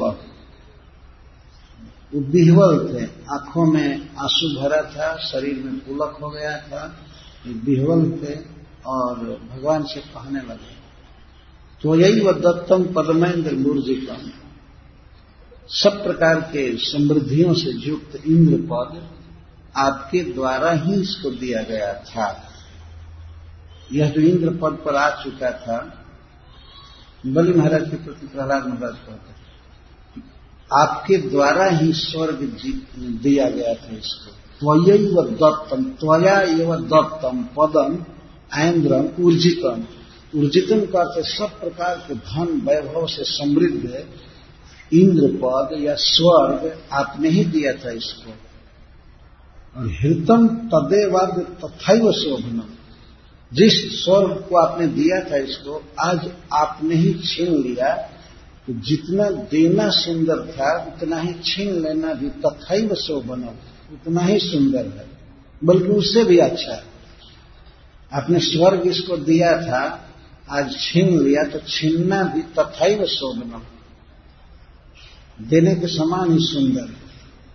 वो विह्वल थे, आंखों में आंसू भरा था, शरीर में पुलक हो गया था, विह्वल थे और भगवान से कहने लगे तो यही वह दत्तम पद्मेन्द्र मूर्जिकम। सब प्रकार के समृद्धियों से युक्त इंद्र पद आपके द्वारा ही इसको दिया गया था। यह जो इंद्र पद पर आ चुका था, बलि महाराज के प्रति प्रहलाद महाराज कहते हैं आपके द्वारा ही स्वर्ग दिया गया था इसको। त्वयैव दत्तम, त्वया एव दत्तम पदम ऐन्द्रम ऊर्जितम। ऊर्जितम का अर्थ सब प्रकार के धन वैभव से समृद्ध इंद्र पद या स्वर्ग आपने ही दिया था इसको। और हृतम तदेवाद तथैव शोभनम, जिस स्वर्ग को आपने दिया था इसको आज आपने ही छीन लिया। तो जितना देना सुंदर था उतना ही छीन लेना भी तथैव शोभनम, उतना ही सुंदर है, बल्कि उससे भी अच्छा है। आपने स्वर्ग इसको दिया था, आज छीन लिया तो छीनना भी तथैव शोभनम, देने के समान ही सुंदर है।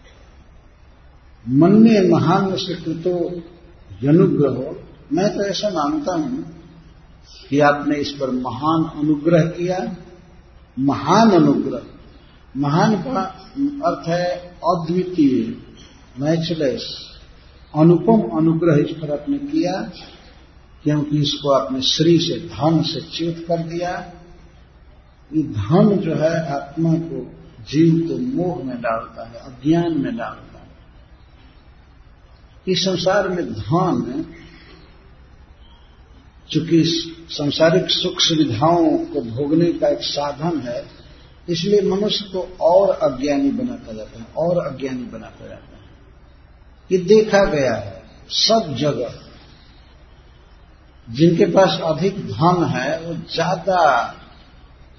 मन्ये महान से कृतो अनुग्रह, मैं तो ऐसा मानता हूं कि आपने इस पर महान अनुग्रह किया। महान अनुग्रह, महान का अर्थ है अद्वितीय, मैचलेस, अनुपम अनुग्रह इस पर आपने किया, क्योंकि इसको आपने श्री से धन से च्युत कर दिया। ये धन जो है आत्मा को, जीव को मोह में डालता है, अज्ञान में डालता है। इस संसार में धन चूंकि सांसारिक सुख सुविधाओं को भोगने का एक साधन है, इसलिए मनुष्य को और अज्ञानी बनाता जाता है, और अज्ञानी बनाता जाता है। ये देखा गया है सब जगह। जिनके पास अधिक धन है वो ज्यादा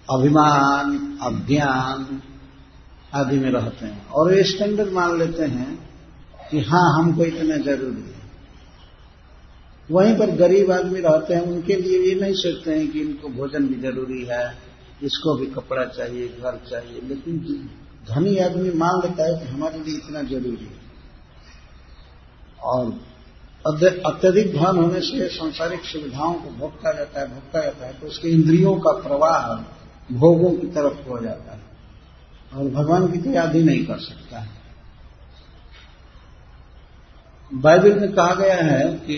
अभिमान, अज्ञान आदि में रहते हैं और वे स्टैंडर्ड मान लेते हैं कि हाँ हमको इतना जरूरी है। वहीं पर गरीब आदमी रहते हैं, उनके लिए ये नहीं सोचते हैं कि इनको भोजन भी जरूरी है, इसको भी कपड़ा चाहिए, घर चाहिए, लेकिन धनी आदमी मान लेता है कि हमारे लिए इतना जरूरी है। और अत्यधिक धन होने से सांसारिक सुविधाओं को भोगता जाता है तो उसके इंद्रियों का प्रवाह भोगों की तरफ हो जाता है और भगवान की कोई याद ही नहीं कर सकता है। बाइबल में कहा गया है कि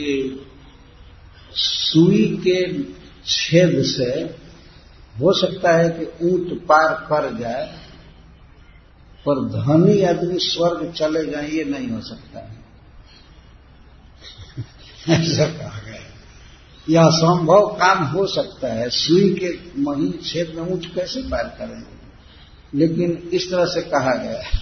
सुई के छेद से हो सकता है कि ऊंट पार कर जाए, पर धनी आदमी स्वर्ग चले जाए ये नहीं हो सकता है। ऐसा कहा गया। यह असंभव काम हो सकता है, सुई के महीन छेद में ऊंट कैसे पार करेंगे, लेकिन इस तरह से कहा गया है।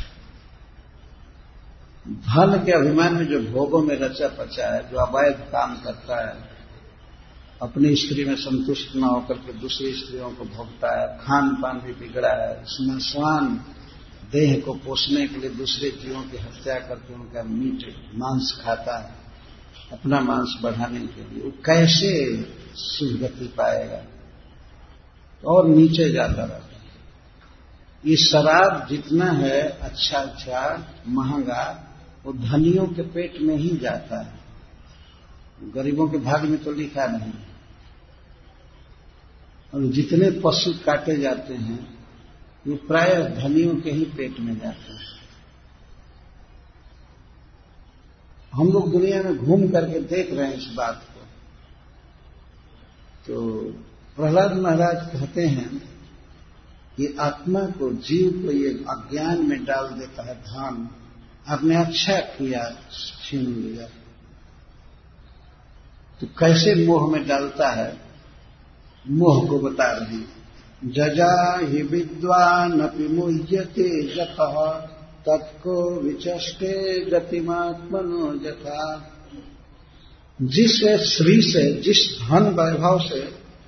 धन के अभिमान में जो भोगों में रचा पचा है, जो अवैध काम करता है, अपनी स्त्री में संतुष्ट न होकर के दूसरी स्त्रियों को भोगता है, खान पान भी बिगड़ा है, उसमें स्वान देह को पोषने के लिए दूसरे जीवों की हत्या करके उनका मीट मांस खाता है अपना मांस बढ़ाने के लिए, वो कैसे सुगति पाएगा और नीचे जाता रहता है। ये शराब जितना है अच्छा महंगा, वो धनियों के पेट में ही जाता है, गरीबों के भाग में तो लिखा नहीं। और जितने पशु काटे जाते हैं वो प्राय धनियों के ही पेट में जाते हैं। हम लोग दुनिया में घूम करके देख रहे हैं इस बात को। तो प्रहलाद महाराज कहते हैं कि आत्मा को, जीव को ये अज्ञान में डाल देता है धन। आपने अच्छा किया, छीन लिया, तो कैसे मोह में डालता है, मोह को बता रही। जजा हि विद्वान अपि मुह्यते जतः तत्को विचष्टे गतिमात्मनो जथा। जिस श्री से, जिस धन वैभव से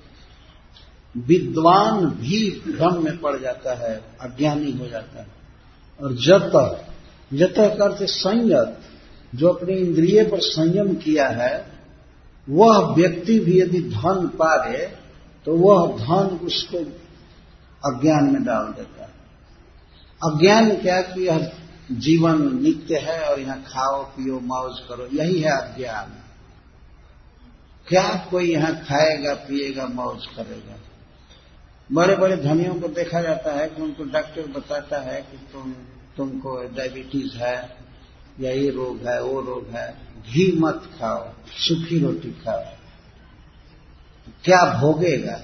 विद्वान भी भ्रम में पड़ जाता है, अज्ञानी हो जाता है। और जत का अर्थ संयत, जो अपने इंद्रिय पर संयम किया है, वह व्यक्ति भी यदि धन पाए तो वह धन उसको अज्ञान में डाल देता है। अज्ञान क्या कि यह जीवन नित्य है और यहाँ खाओ पियो मौज करो, यही है अज्ञान। क्या कोई यहाँ खाएगा पिएगा मौज करेगा? बड़े बड़े धनियों को देखा जाता है कि उनको डॉक्टर बताता है कि तुमको डायबिटीज है या ये रोग है वो रोग है, घी मत खाओ, सूखी रोटी खाओ। क्या भोगेगा?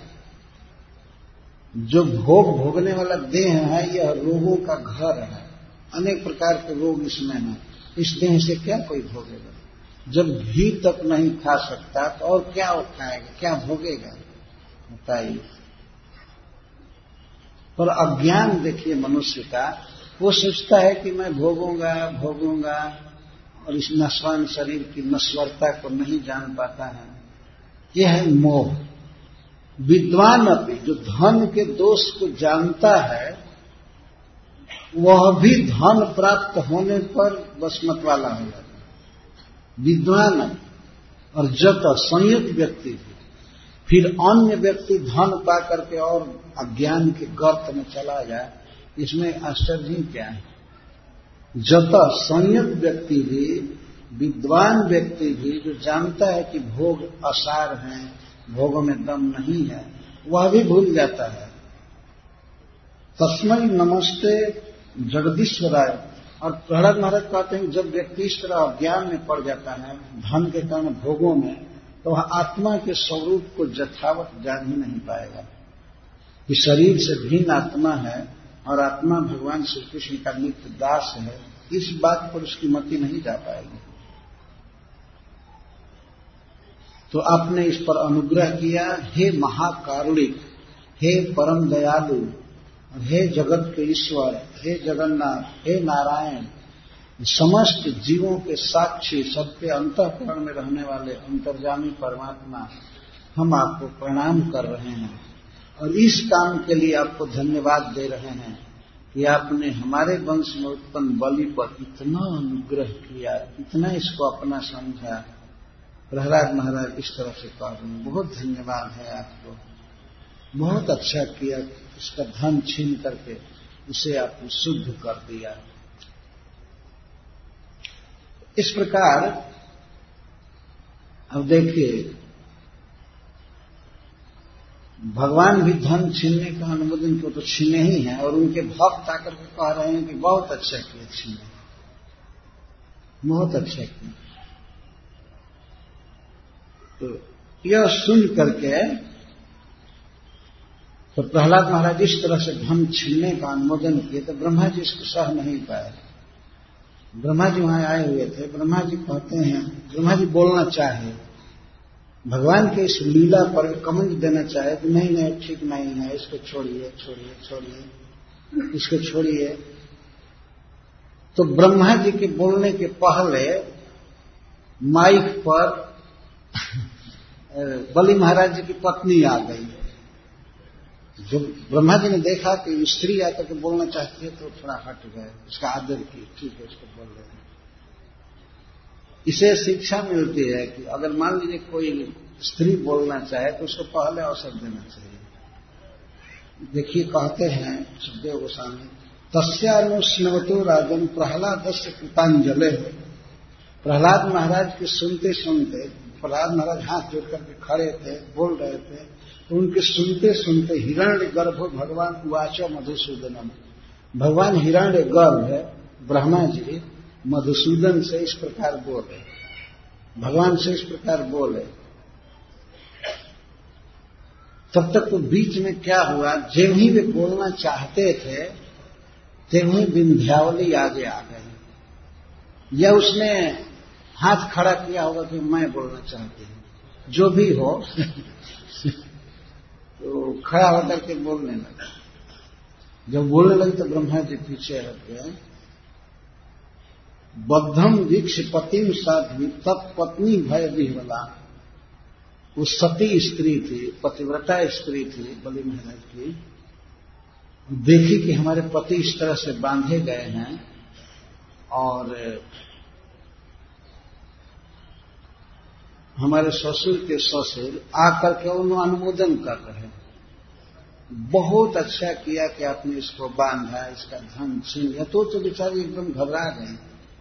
जो भोगने वाला देह है यह रोगों का घर है, अनेक प्रकार के रोग इसमें हैं। इस देह से क्या कोई भोगेगा? जब घी तक नहीं खा सकता तो और क्या वो खाएगा, क्या भोगेगा बताइए। पर अज्ञान देखिए मनुष्य का, वो सोचता है कि मैं भोगूंगा और इस नश्वान शरीर की नश्वरता को नहीं जान पाता है। यह है मोह। विद्वान अपनी, जो धन के दोष को जानता है, वह भी धन प्राप्त होने पर बस मत वाला हो जाता है, विद्वान। और जब संयत व्यक्ति भी, फिर अन्य व्यक्ति धन पा करके और अज्ञान के गर्त में चला जाए, इसमें आश्चर्य क्या है? जब संयत व्यक्ति भी, विद्वान व्यक्ति भी, जो जानता है कि भोग असार हैं, भोगों में दम नहीं है, वह भी भूल जाता है। तस्मै नमस्ते जगदीश्वराय। और प्रहलाद महाराज कहते हैं जब व्यक्ति इस तरह अज्ञान में पड़ जाता है धन के कारण भोगों में, तो वह आत्मा के स्वरूप को यथावत जान ही नहीं पाएगा कि शरीर से भिन्न आत्मा है और आत्मा भगवान श्री कृष्ण का नित्य दास है। इस बात पर उसकी मति नहीं जा पाएगी। तो आपने इस पर अनुग्रह किया, हे महाकारुणिक, हे परम दयालु, हे जगत के ईश्वर, हे जगन्नाथ, हे नारायण, समस्त जीवों के साक्षी, सबके अंतःकरण में रहने वाले अंतर्यामी परमात्मा, हम आपको प्रणाम कर रहे हैं। और इस काम के लिए आपको धन्यवाद दे रहे हैं कि आपने हमारे वंश में उत्पन्न बलि पर इतना अनुग्रह किया, इतना इसको अपना समझा। प्रहलाद महाराज इस तरह से कह रहे हैं, बहुत धन्यवाद है आपको, बहुत अच्छा किया, इसका धन छीन करके उसे आपने शुद्ध कर दिया। इस प्रकार अब देखिए, भगवान भी धन छीनने का अनुमोदन को तो छीने ही है, और उनके भक्त आकर के कह रहे हैं कि बहुत अच्छा किया, छीने, बहुत अच्छा किया। तो यह सुन करके तो प्रहलाद महाराज इस तरह से धन छीनने का अनुमोदन किए, तो ब्रह्मा जी इसको सह नहीं पाए। ब्रह्मा जी वहां आए हुए थे। ब्रह्मा जी कहते हैं, ब्रह्मा जी बोलना चाहे, भगवान के इस लीला पर कमेंट देना चाहे कि नहीं नहीं ठीक नहीं है, इसको छोड़िए छोड़िए छोड़िए, इसको छोड़िए। तो ब्रह्मा जी के बोलने के पहले माइक पर बलि महाराज जी की पत्नी आ गई। जब ब्रह्मा जी ने देखा कि स्त्री आकर के बोलना चाहती है तो थोड़ा हट गए, उसका आदर की, ठीक है उसको बोल रहे हैं। इसे शिक्षा मिलती है कि अगर मान लीजिए कोई स्त्री बोलना चाहे तो उसको पहले अवसर देना चाहिए। देखिए कहते हैं सुखदेव गोस्वामी, तस्यानुस्नवतो राजन प्रहलादस्य कृतांजलि। प्रहलाद महाराज के सुनते सुनते, प्रहलाद महाराज हाथ जोड़ करके खड़े थे, बोल रहे थे, तो उनके सुनते सुनते हिरण्य गर्भ भगवान उवाचो मधुसूदनम, भगवान हिरण्य गर्भ है ब्रह्मा जी मधुसूदन से इस प्रकार बोले, भगवान से इस प्रकार बोले। तब तक तो बीच में क्या हुआ, जब ही वे बोलना चाहते थे तब ही विंध्यावली आगे आ गई, या उसने हाथ खड़ा किया होगा कि मैं बोलना चाहती हूं, जो भी हो तो खड़ा होकर के बोलने लगा। जब बोलने लगे तो ब्रह्मा जी पीछे हट गए। बद्धम वीक्ष पतिम साध्वी तब पत्नी भय विह्वला, वो सती स्त्री थी, पतिव्रता स्त्री थी बलि महाराज की। देखी कि हमारे पति इस तरह से बांधे गए हैं और हमारे ससुर के ससुर आकर के उन्हें अनुमोदन कर रहे हैं, बहुत अच्छा किया कि आपने इसको बांधा, इसका धन छीन लिया। तो बेचारी एकदम घबरा गई,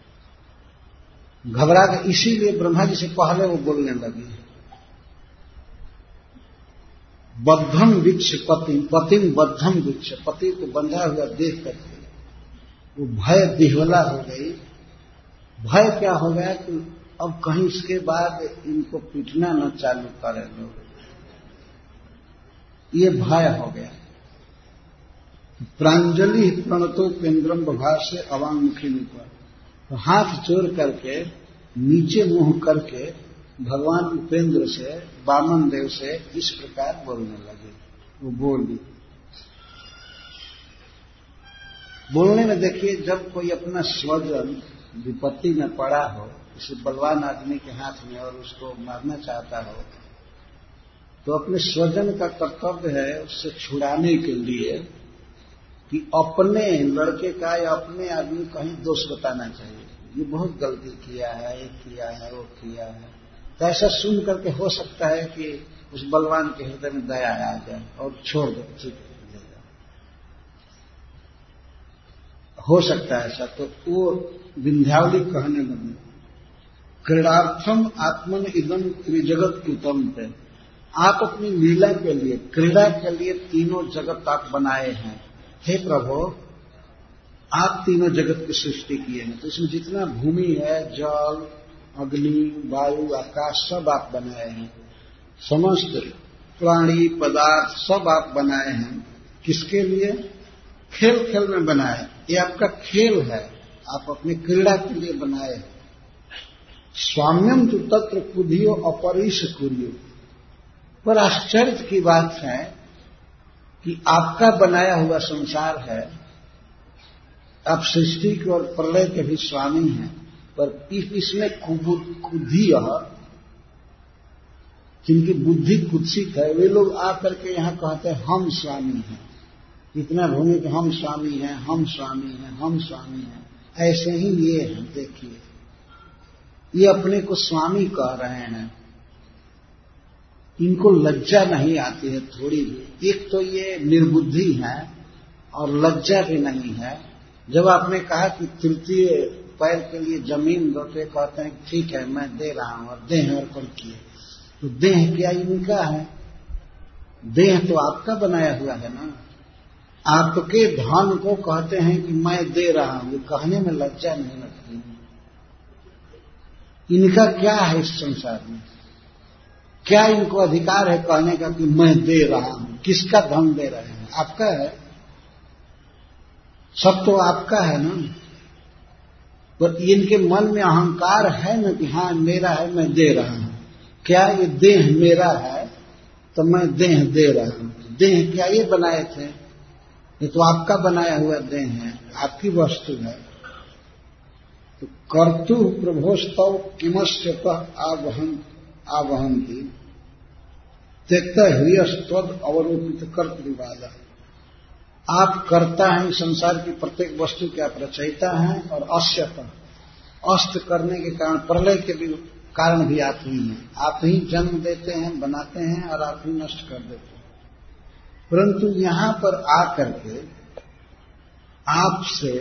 घबरा गई। इसीलिए ब्रह्मा जी से पहले वो बोलने लगी, बद्धम वृक्ष पति, पतिम बद्धम वृक्ष, पति को बंधा हुआ देख करके वो भय विह्वला हो गई। भय क्या हो गया कि अब कहीं इसके बाद इनको पीटना न चालू करें लोग, ये भय हो गया। प्रांजलि प्रणतो केंद्रम बभार से अवांगमुखी पर, तो हाथ जोड़ करके नीचे मुंह करके भगवान उपेंद्र से, वामन देव से इस प्रकार बोलने लगे। वो बोलने में देखिए, जब कोई अपना स्वजन विपत्ति में पड़ा हो, किसी बलवान आदमी के हाथ में, और उसको मारना चाहता हो, तो अपने स्वजन का कर्तव्य है उससे छुड़ाने के लिए कि अपने लड़के का या अपने आदमी का ही दोष बताना चाहिए, ये बहुत गलती किया है, ये किया है, वो किया है। तो ऐसा सुन करके हो सकता है कि उस बलवान के हृदय में दया आ जाए और छोड़ दो, ठीक है, हो सकता है ऐसा। तो वो विंध्यावली कहने लगे, क्रीडार्थम आत्मन इदम त्रिजगत कृतम थे, आप अपनी लीला के लिए, क्रीड़ा के लिए तीनों जगत आप बनाए हैं। हे प्रभु, आप तीनों जगत की सृष्टि किए हैं, तो इसमें जितना भूमि है, जल, अग्नि, वायु, आकाश, सब आप बनाए हैं। समस्त प्राणी पदार्थ सब आप बनाए हैं। किसके लिए? खेल खेल में बनाए, ये आपका खेल है, आप अपनी क्रीड़ा के लिए बनाए हैं। स्वाम्यम तो तत्र कुधियो अपरिश कुरियो। पर आश्चर्य की बात है कि आपका बनाया हुआ संसार है, आप सृष्टि के और प्रलय के भी स्वामी हैं, पर इसमें कुधिय, जिनकी बुद्धि कुत्सित है, वे लोग आकर के यहाँ कहते हैं हम स्वामी हैं। इतना भूमि कि हम स्वामी हैं, हम स्वामी हैं, हम स्वामी हैं। ऐसे ही ये हैं, देखिए ये अपने को स्वामी कह रहे हैं। इनको लज्जा नहीं आती है थोड़ी भी। एक तो ये निर्बुद्धि है और लज्जा भी नहीं है। जब आपने कहा कि तृतीय पैर के लिए जमीन दो तो कहते हैं ठीक है मैं दे रहा हूं और देह अर्पण किए। तो देह क्या इनका है? देह तो आपका बनाया हुआ है ना। आपके धन को कहते हैं कि मैं दे रहा हूं, कहने में लज्जा नहीं लगती। इनका क्या है इस संसार में? क्या इनको अधिकार है कहने का कि मैं दे रहा हूं? किसका धन दे रहे हैं? आपका है, सब तो आपका है ना। पर इनके मन में अहंकार है ना कि हाँ मेरा है, मैं दे रहा हूं। क्या ये देह मेरा है तो मैं देह दे रहा हूं? देह क्या ये बनाए थे? ये तो आपका बनाया हुआ देह है, आपकी वस्तु है। तो कर्तु प्रभोस्तव किमस्यत आवहंती त्यक्त ह्रियस्त्वद अवरोपित कर्तृवाद। आप करता हैं संसार की प्रत्येक वस्तु के आप रचयिता हैं और अस्यत अस्त करने के कारण प्रलय के भी कारण भी आप ही हैं। आप ही जन्म देते हैं, बनाते हैं और आप ही नष्ट कर देते हैं। परंतु यहां पर आकर के आपसे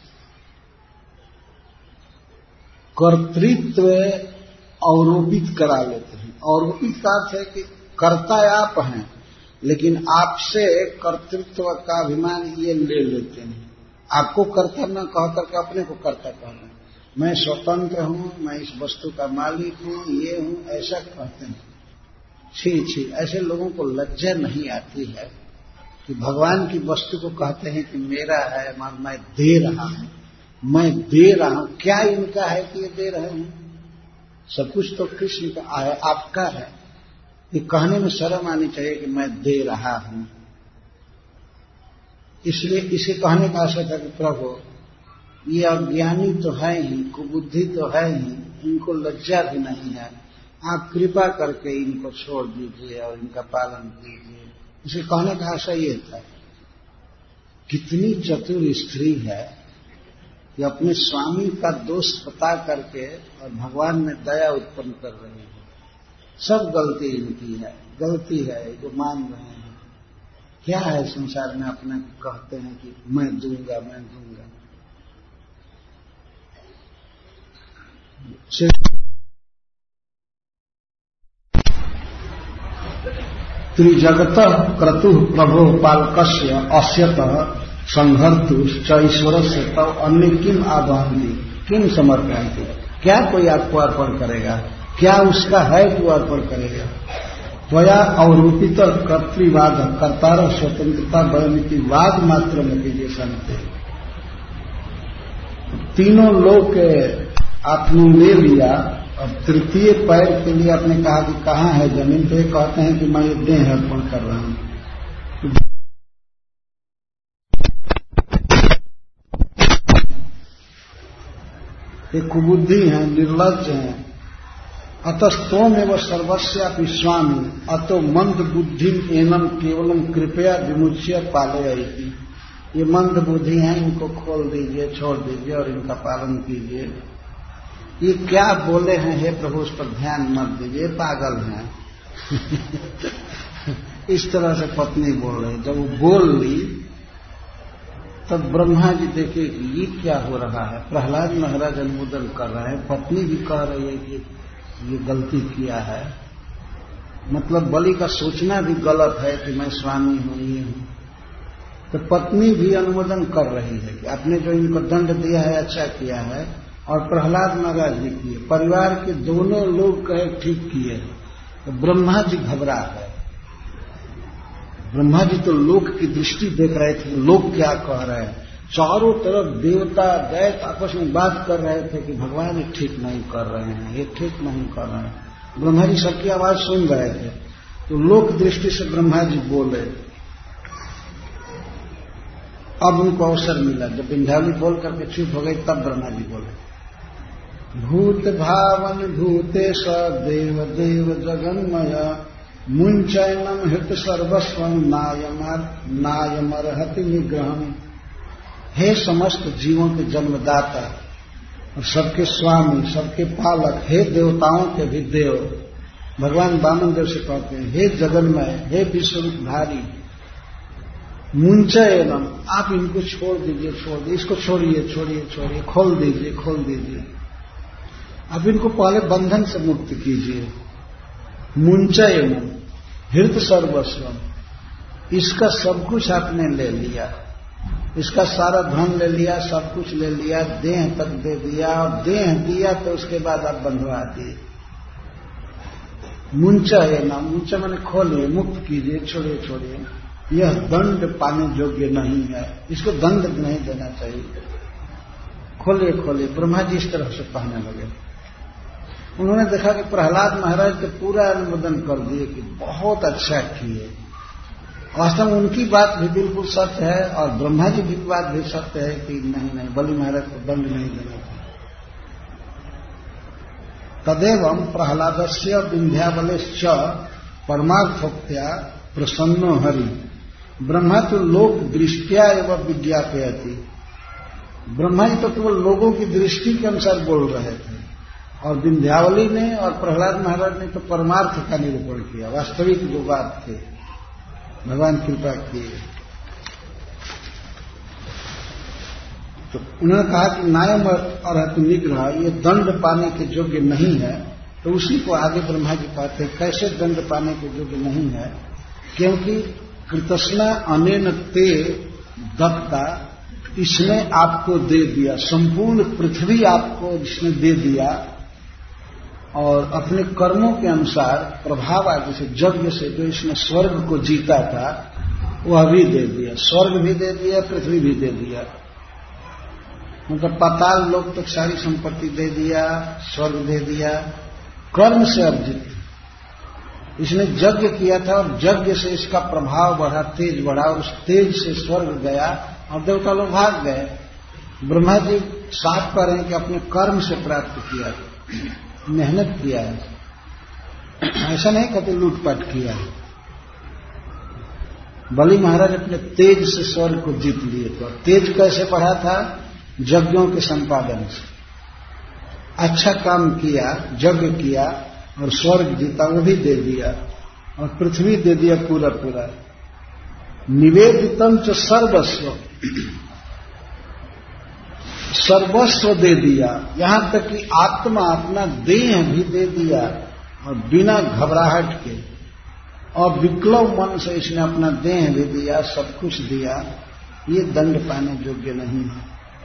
कर्तृत्व आरोपित करा लेते हैं। आरोपित का अर्थ है कि कर्ता आप हैं, लेकिन आपसे कर्तृत्व का अभिमान ये ले लेते हैं। आपको कर्ता न कह करके अपने को कर्ता कहना, मैं स्वतंत्र हूं, मैं इस वस्तु का मालिक हूं, ये हूं, ऐसा कहते हैं। छी छी, ऐसे लोगों को लज्जा नहीं आती है कि भगवान की वस्तु को कहते हैं कि मेरा है, मैं दे रहा हूं, मैं दे रहा हूं। क्या इनका है कि ये दे रहे हैं? सब कुछ तो कृष्ण का है, आपका है। ये कहने में शर्म आनी चाहिए कि मैं दे रहा हूं। इसलिए इसे कहने का आशा था कि प्रभु ये अज्ञानी तो है ही, कुबुद्धि तो है ही, इनको लज्जा भी नहीं है। आप कृपा करके इनको छोड़ दीजिए और इनका पालन कीजिए। इसे कहने का आशा ये था। कितनी चतुर स्त्री है कि अपने स्वामी का दोष पता करके और भगवान में दया उत्पन्न कर रही है। सब गलती इनकी है, गलती है जो मान रहे हैं। क्या है संसार में अपने कहते हैं कि मैं दूंगा, मैं दूंगा। त्रिजगत क्रतु प्रभो पालकस्य अस्यत संहर्तुश्च ईश्वरस्य तव अन्य किम आवाहन्ति किम समर्पयन्ति। क्या कोई आपको अर्पण करेगा? क्या उसका है कि वो अर्पण करेगा? त्वया अवरूपित कर्तृवाद कर्तार स्वतंत्रता बलमिति वाद मात्र में कीजिए संते। तीनों लोग आपने ले लिया और तृतीय पैर के लिए आपने कहा कि कहाँ है जमीन, तो ये कहते हैं कि मैं ये देह अर्पण कर रहा हूं। ये कुबुद्धि हैं, निर्लज्ज हैं। अतस्तोमेव सर्वस्यापि स्वामी अतो मंद बुद्धि एनम केवलम कृपया विमुच्य पालयति। ये मंद बुद्धि हैं, इनको खोल दीजिए, छोड़ दीजिए और इनका पालन कीजिए। ये क्या बोले हैं हे प्रभु, उस पर ध्यान मत दीजिए, पागल हैं। इस तरह से पत्नी बोल रही। जब वो बोल ली तब ब्रह्मा जी देखे कि ये क्या हो रहा है। प्रहलाद महाराज अनुमोदन कर रहे हैं, पत्नी भी कह रही है कि ये गलती किया है। मतलब बलि का सोचना भी गलत है कि मैं स्वामी हूं, ये हूं। तो पत्नी भी अनुमोदन कर रही है कि आपने जो इनको दंड दिया है अच्छा किया है, और प्रहलाद महाराज भी किए, परिवार के दोनों लोग कहे ठीक किए। तो ब्रह्मा जी घबरा गए। ब्रह्मा जी तो लोक की दृष्टि देख रहे थे, लोग क्या कह रहे हैं। चारों तरफ देवता दैत्य आपस में बात कर रहे थे कि भगवान ये ठीक नहीं कर रहे हैं, ये ठीक नहीं कर रहे हैं। ब्रह्मा जी सबकी आवाज सुन रहे थे। तो लोक दृष्टि से ब्रह्मा जी बोले। अब उनको अवसर मिला। जब विंध्यावली बोल करके चुप हो गई तब ब्रह्मा जी बोले। भूत भावन भूतेश देव देव जगन्मय मुंचयनम हृत सर्वस्वं नायमर्हति निग्रहम। हे समस्त जीवों के जन्मदाता और सबके स्वामी, सबके पालक, हे देवताओं के भी देव, भगवान वामन देव से कहते हैं, हे जगन्मय, हे विश्वरूपधारी, मुंचयनम, आप इनको छोड़ दीजिए, छोड़ दीजिए, इसको छोड़िए, छोड़िए, छोड़िए, खोल दीजिए, खोल दीजिए, आप इनको पहले बंधन से मुक्त कीजिए। मुंचयनम हृत सर्वस्वम, इसका सब कुछ आपने ले लिया, इसका सारा धन ले लिया, सब कुछ ले लिया, देह तक दे दिया, और देह दिया तो उसके बाद आप बंधवा दिए। मुंचयनम, मुंचा मैंने खोलिए, मुक्त कीजिए, छोड़िए, छोड़िए, यह दंड पाने योग्य नहीं है, इसको दंड नहीं देना चाहिए, खोलिए, खोलिए। ब्रह्मा जी इस तरह से कहने लगे। उन्होंने देखा कि प्रहलाद महाराज तो पूरा अनुमोदन कर दिए कि बहुत अच्छा किए। वास्तव में उनकी बात भी बिल्कुल सत्य है और ब्रह्मा जी की बात भी सत्य है कि नहीं नहीं, बलि महाराज को दंड नहीं देना था। तदेवं प्रहलादस्य विंध्यावलेश्च परमार्थोक्त्या प्रसन्नो हरि ब्रह्मा तो लोक दृष्टिया एवं विज्ञापयति। ब्रह्मा जी तो केवल लोगों की दृष्टि के अनुसार बोल रहे थे और विंध्यावली ने और प्रहलाद महाराज ने तो परमार्थ का निरूपण किया, वास्तविक जो बात थी, भगवान कृपा किए। तो उन्होंने कहा कि नायम और निग्रह ये दंड पाने के योग्य नहीं है। तो उसी को आगे ब्रह्मा जी कहते हैं कैसे दंड पाने के योग्य नहीं है, क्योंकि कृतस्ना अनेन ते दत्ता, इसने आपको दे दिया, संपूर्ण पृथ्वी आपको इसने दे दिया और अपने कर्मों के अनुसार प्रभाव आगे से यज्ञ से जो इसने स्वर्ग को जीता था वह भी दे दिया, स्वर्ग भी दे दिया, पृथ्वी भी दे दिया, मतलब पाताल लोक तक सारी संपत्ति दे दिया, स्वर्ग दे दिया, कर्म से अर्जित। इसने यज्ञ किया था और यज्ञ से इसका प्रभाव बढ़ा, तेज बढ़ा और उस तेज से स्वर्ग गया और देवता लोग भाग गए। ब्रह्मा जी साफ कर रहे हैं कि अपने कर्म से प्राप्त किया, मेहनत किया है, ऐसा नहीं कहते लूटपाट किया है। बलि महाराज अपने तेज से स्वर्ग को जीत लिए। तो तेज कैसे बढ़ा था? यज्ञों के संपादन से। अच्छा काम किया, यज्ञ किया और स्वर्ग जीता, वो भी दे दिया और पृथ्वी दे दिया पूरा पूरा। निवेदितम च सर्वस्व, सर्वस्व दे दिया, यहां तक कि आत्मा अपना देह भी दे दिया और बिना घबराहट के और विकलव मन से इसने अपना देह भी दिया, सब कुछ दिया। ये दंड पाने योग्य नहीं है।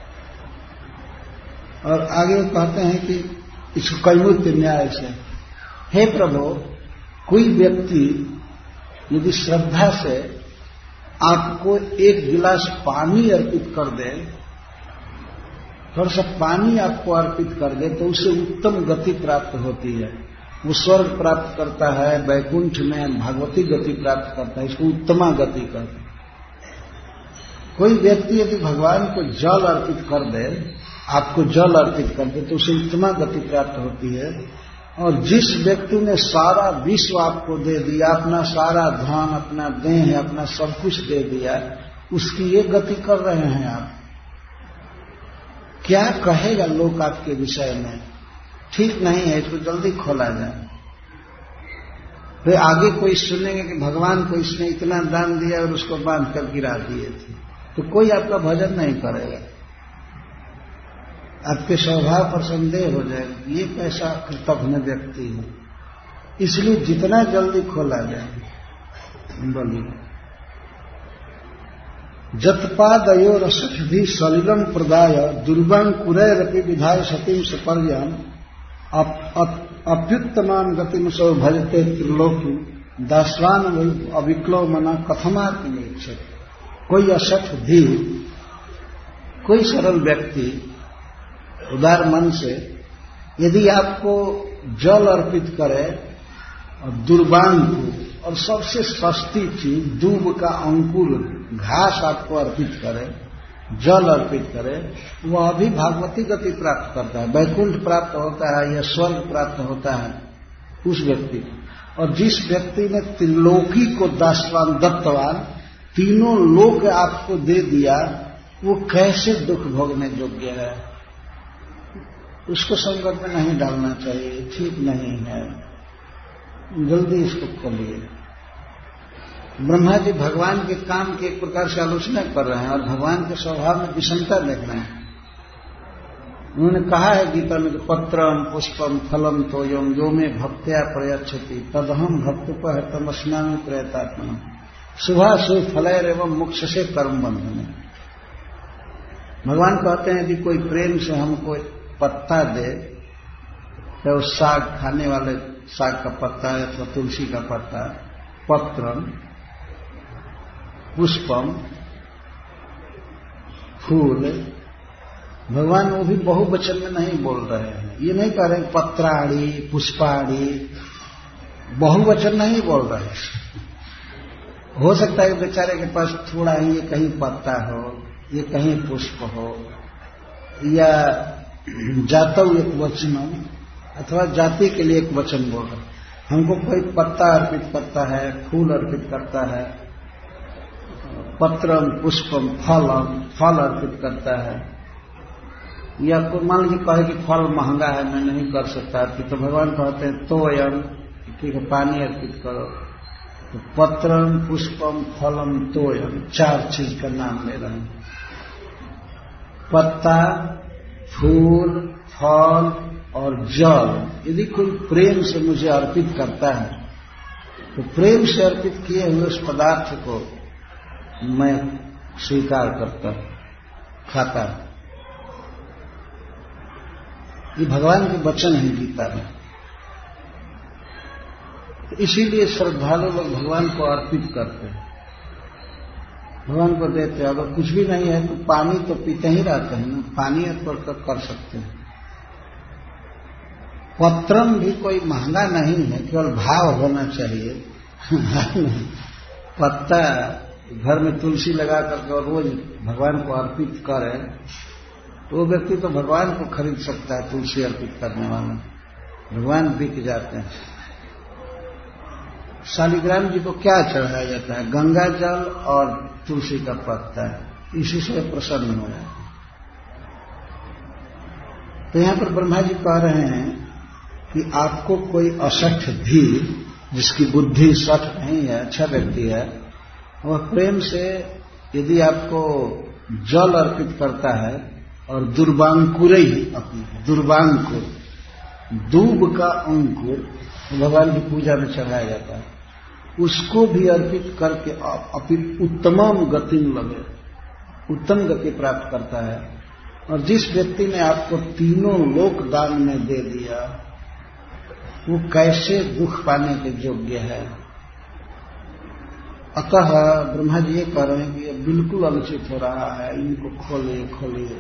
और आगे वो कहते हैं कि इसको कैमुत्य न्याय से, हे प्रभु, कोई व्यक्ति यदि श्रद्धा से आपको एक गिलास पानी अर्पित कर दे, थोड़ा सा पानी आपको अर्पित कर दे, तो उसे उत्तम गति प्राप्त होती है। वो स्वर्ग प्राप्त करता है, वैकुंठ में भगवती गति प्राप्त करता है, इसको उत्तमा गति कहते हैं। कोई व्यक्ति यदि भगवान को जल अर्पित कर दे, आपको जल अर्पित कर दे, तो उसे उत्तमा गति प्राप्त होती है। और जिस व्यक्ति ने सारा विश्व आपको दे दिया, अपना सारा धन, अपना देह, अपना सब कुछ दे दिया, उसकी ये गति कर रहे हैं आप। क्या कहेगा लोग आपके विषय में? ठीक नहीं है, इसको जल्दी खोला जाए। फिर आगे कोई सुनेंगे कि भगवान को इसने इतना दान दिया और उसको बांध कर गिरा दिए थे, तो कोई आपका भजन नहीं करेगा, आपके स्वभाव पर संदेह हो जाएगा, ये कैसा कृतघ्न व्यक्ति है। इसलिए जितना जल्दी खोला जाए। बोलिए, जत्पादयो रसधि सलिलम प्रदाय दुर्वांकुरैरपि विधाय सतीम सपर्याम अप्युत्तमान गतिम सौ भजते त्रिलोकी दास्वान अविक्लो मना कथमार्थ निरीक्षक। कोई असठ भी, कोई सरल व्यक्ति उदार मन से यदि आपको जल अर्पित करे और दुर्वांकुर और सबसे सस्ती चीज दूब का अंकुर घास आपको अर्पित करे, जल अर्पित करे, वह भी भागवती गति प्राप्त करता है, वैकुंठ प्राप्त होता है या स्वर्ग प्राप्त होता है उस व्यक्ति को। और जिस व्यक्ति ने त्रिलोकी को दासवान दत्तवान, तीनों लोक आपको दे दिया, वो कैसे दुख भोगने योग्य है? उसको संकट में नहीं डालना चाहिए, ठीक नहीं है, जल्दी इसको खोलिए। ब्रह्मा जी भगवान के काम की एक प्रकार से आलोचना कर रहे हैं और भगवान के स्वभाव में विषमता देख रहे हैं। उन्होंने कहा है गीता में कि पत्रम पुष्पम फलम तोयम यो में भक्त्या प्रयच्छति तदहम भक्तोपहतम स्नान प्रयतात्मन शुभाशुभ फलैर एवं मोक्ष से कर्म बंधन। भगवान कहते हैं कि कोई प्रेम से हमको पत्ता दे, तो साग खाने वाले साग का पत्ता अथवा तुलसी का पत्ता, पत्रम पुष्पम फूल, भगवान वो भी बहुवचन में नहीं बोल रहे हैं। ये नहीं कह रहे पत्राड़ी पुष्पाड़ी, बहुवचन नहीं बोल रहे। हो सकता है बेचारे के पास थोड़ा ही ये कहीं पत्ता हो, ये कहीं पुष्प हो, या जातव एक वचन अथवा जाति के लिए एक वचन बोल रहे। हमको कोई पत्ता अर्पित करता है, फूल अर्पित करता है, पत्रम पुष्पम फलम फल अर्पित करता है, या कोई मान लीजिए कहे कि फल महंगा है मैं नहीं कर सकता अर्पित, तो भगवान कहते हैं तोयम, ठीक है पानी अर्पित करो। तो पत्रम पुष्पम फलम तोयम, 4 चीज का नाम ले रहे हैं। पत्ता, फूल, फल और जल। यदि कोई प्रेम से मुझे अर्पित करता है तो प्रेम से अर्पित किए हुए उस पदार्थ को मैं स्वीकार करता हूं, खाता हूं। ये भगवान के वचन है गीता में। तो इसीलिए श्रद्धालु लोग भगवान को अर्पित करते हैं, भगवान को देते हैं। अगर कुछ भी नहीं है तो पानी तो पीते ही रहते हैं ना, पानी अर्पण कर सकते हैं। पत्रम भी कोई महंगा नहीं है, केवल भाव होना चाहिए। पत्ता घर में तुलसी लगा करके और रोज भगवान को अर्पित करे तो वो व्यक्ति तो भगवान को खरीद सकता है। तुलसी अर्पित करने वाला भगवान बिक जाते हैं। शालिग्राम जी को क्या चढ़ाया जाता है? गंगा जल और तुलसी का पत्ता, इसी से प्रसन्न हो जाता है। तो यहां पर ब्रह्मा जी कह रहे हैं कि आपको कोई असठ भी, जिसकी बुद्धि सठ नहीं है, अच्छा व्यक्ति है, वह प्रेम से यदि आपको जल अर्पित करता है और दुर्वांकुर ही अपनी दुर्वांकुर, दूब का अंकुर भगवान की पूजा में चढ़ाया जाता है, उसको भी अर्पित करके अपनी उत्तम गति में लगे, उत्तम गति प्राप्त करता है। और जिस व्यक्ति ने आपको तीनों लोक दान में दे दिया, वो कैसे दुख पाने के योग्य है? अतः ब्रह्मा जी ये कह रहे हैं कि ये बिल्कुल अनुचित हो रहा है, इनको खोलिए खोलिए।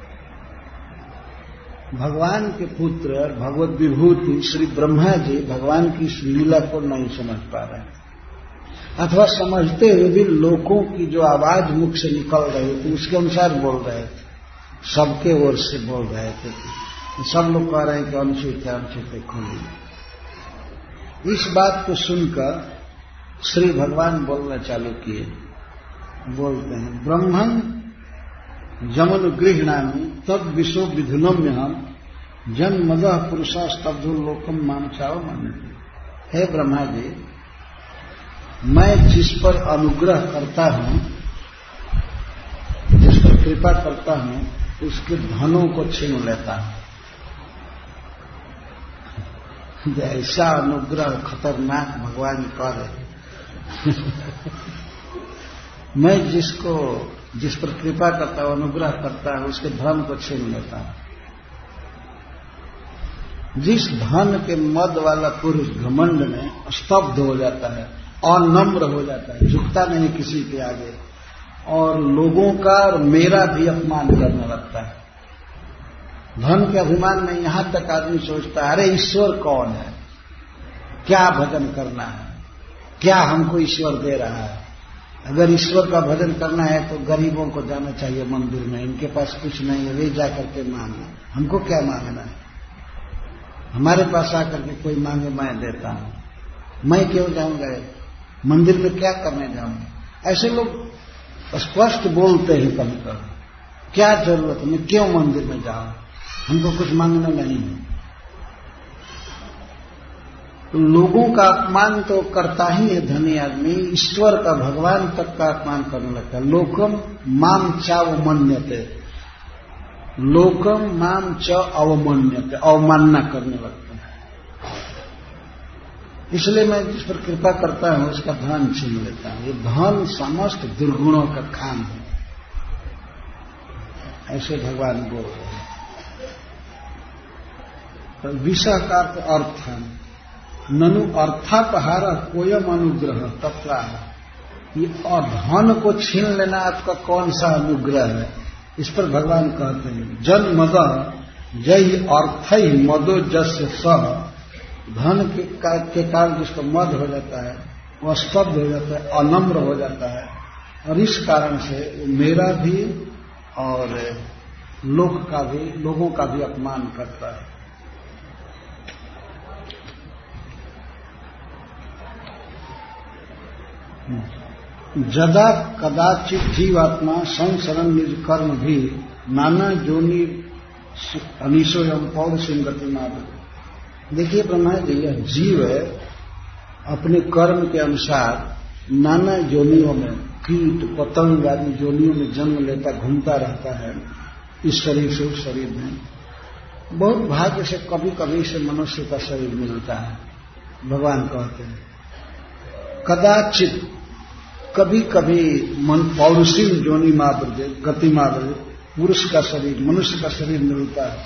भगवान के पुत्र भगवत विभूति श्री ब्रह्मा जी भगवान की इस लीला को नहीं समझ पा रहे, अथवा समझते हुए भी लोगों की जो आवाज मुख से निकल रही थी उसके अनुसार बोल रहे थे, सबके ओर से बोल रहे थे। सब लोग कह रहे हैं कि अनुचित है, अनुचित है, खोलिए। इस बात को सुनकर श्री भगवान बोलना चालू किए। बोलते हैं ब्रह्मन् जमन गृह्णामि तद विशो विधुनम्य हम जन्मदः पुरुषा स्तब्धो लोकम माम चाव मान्यते। हे ब्रह्मा जी, मैं जिस पर अनुग्रह करता हूं, जिस पर कृपा करता हूं, उसके धनों को छीन लेता हूं। ऐसा अनुग्रह खतरनाक भगवान करे। मैं जिस पर कृपा करता हूं, अनुग्रह करता हूं, उसके धन को छीन लेता हूं। जिस धन के मद वाला पुरुष घमंड में स्तब्ध हो जाता है, अनम्र हो जाता है, झुकता नहीं किसी के आगे, और लोगों का और मेरा भी अपमान करने लगता है। धन के अभिमान में यहां तक आदमी सोचता है, अरे ईश्वर कौन है, क्या भजन करना है, क्या हमको ईश्वर दे रहा है, अगर ईश्वर का भजन करना है तो गरीबों को जाना चाहिए मंदिर में, इनके पास कुछ नहीं है, वे जा करके मांगना, हमको क्या मांगना है? हमारे पास आकर के कोई मांगे मैं देता हूं, मैं क्यों जाऊंगा मंदिर में, क्या करने जाऊंगा? ऐसे लोग स्पष्ट बोलते हैं कभी कभी, क्या जरूरत है, मैं क्यों मंदिर में जाऊं, हमको कुछ मांगना नहीं है। तो लोगों का अपमान तो करता ही है धनी आदमी, ईश्वर का, भगवान तक का अपमान करने लगता है। लोकम माम च अवमन्यते, लोकम माम च अवमन्यते, अवमानना करने लगता है। इसलिए मैं जिस पर कृपा करता हूं उसका धन छीन लेता हूं। ये धन समस्त दुर्गुणों का खान है, ऐसे भगवान बोल रहे हैं। तो विषय का अर्थ है ननु अर्थापहार कोयम अनुग्रह तत्रा, ये धन को छीन लेना आपका कौन सा अनुग्रह है? इस पर भगवान कहते हैं जन मद जय अर्थ ही मदो जस्य सह, धन के कारण जिसको मद हो जाता है वह स्तब्ध हो जाता है, अनम्र हो जाता है, और इस कारण से मेरा भी और लोगों का भी अपमान करता है। जदा कदाचित जीवात्मा संसरण निज कर्म भी नाना जोनि अनिशोयम पौर सिंह गतिमाद। देखिए ब्रह्मा जी, यह जीव अपने कर्म के अनुसार नाना जोनियों में, कीट पतंग आदि जोनियों में जन्म लेता, घूमता रहता है, इस शरीर से उस शरीर में। बहुत भाग्य से कभी कभी से मनुष्य का शरीर मिलता है। भगवान कहते हैं कदाचित, कभी कभी मन पौरुषी जोनि मात्र गति मात्र, पुरुष का शरीर, मनुष्य का शरीर मिलता है।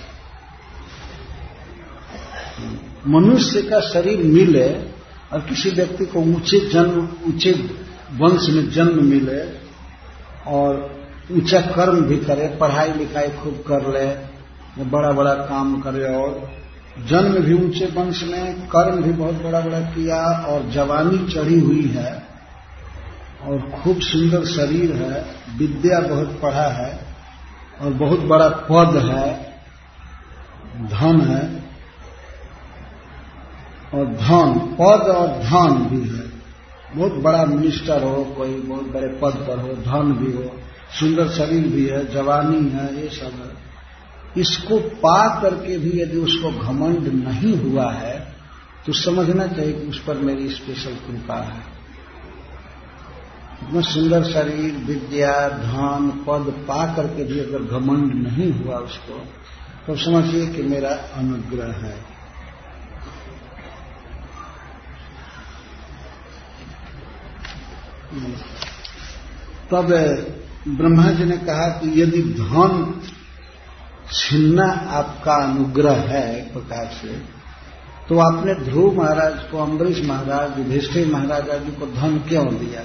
मनुष्य का शरीर मिले और किसी व्यक्ति को ऊंचे वंश में जन्म मिले और ऊंचा कर्म भी करे, पढ़ाई लिखाई खूब कर ले, बड़ा बड़ा काम करे, और जन्म भी ऊंचे वंश में, कर्म भी बहुत बड़ा बड़ा किया, और जवानी चढ़ी हुई है, और खूब सुंदर शरीर है, विद्या बहुत पढ़ा है, और बहुत बड़ा पद है, धन है, और धन, पद और धन भी है, बहुत बड़ा मिनिस्टर हो, कोई बहुत बड़े पद पर हो, धन भी हो, सुंदर शरीर भी है, जवानी है, ये सब है। इसको पा करके भी यदि उसको घमंड नहीं हुआ है तो समझना चाहिए कि उस पर मेरी स्पेशल कृपा है। इतना सुंदर शरीर, विद्या, धन, पद पा करके भी अगर घमंड नहीं हुआ उसको, तो समझिए कि मेरा अनुग्रह है। तब ब्रह्मा जी ने कहा कि यदि धन छीनना आपका अनुग्रह है एक प्रकार से, तो आपने ध्रुव महाराज को, अम्बरीश महाराज, युधिष्ठिर महाराज आदि को धन क्यों दिया?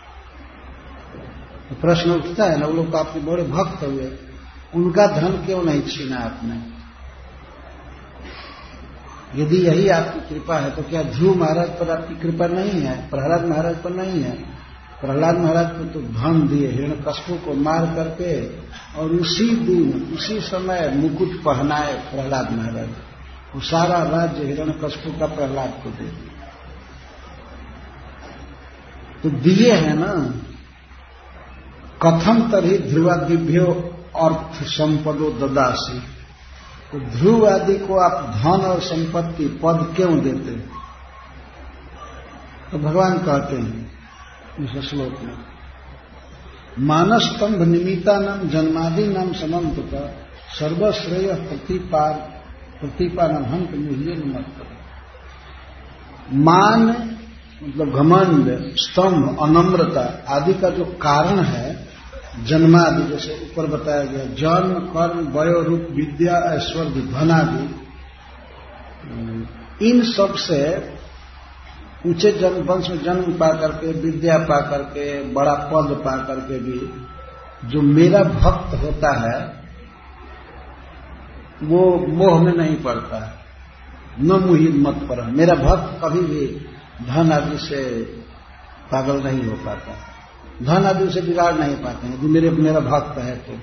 तो प्रश्न उठता है ना, वो लोग आपके बड़े भक्त हुए, उनका धन क्यों नहीं छीना आपने? यदि यही आपकी कृपा है तो क्या ध्रुव महाराज पर आपकी कृपा नहीं है, प्रहलाद महाराज पर नहीं है? प्रहलाद महाराज को तो धन दिए, हिरण्यकश्यप को मार करके, और उसी दिन उसी समय मुकुट पहनाए प्रहलाद महाराज, वो सारा राज्य हिरण्यकश्यप का प्रहलाद को दे दिया। तो दिए हैं ना। कथम तरी ध्रुवादिभ्यो अर्थ संपदो ददासी, तो ध्रुव आदि को आप धन और संपत्ति, पद क्यों देते हैं? तो भगवान कहते हैं इस श्लोक में, मानस्तंभ निमित्ता नाम जन्मादि नाम समन्वित सर्वश्रेय प्रतिपान हम मुझे मत। मान मतलब घमंड, स्तंभ, अनम्रता आदि का जो कारण है, जन्मादि, जैसे ऊपर बताया गया, जन्म, कर्म, वयो, रूप, विद्या, ऐश्वर्य, धन आदि, इन सब से ऊंचे जन्म वंश में जन्म पा करके, विद्या पा करके, बड़ा पद पा करके भी जो मेरा भक्त होता है वो मोह में नहीं पड़ता है। न मुहि मत पर, मेरा भक्त कभी भी धन आदि से पागल नहीं हो पाता। धन आदि उसे बिगाड़ नहीं पाते हैं, यदि मेरा भक्त है तो।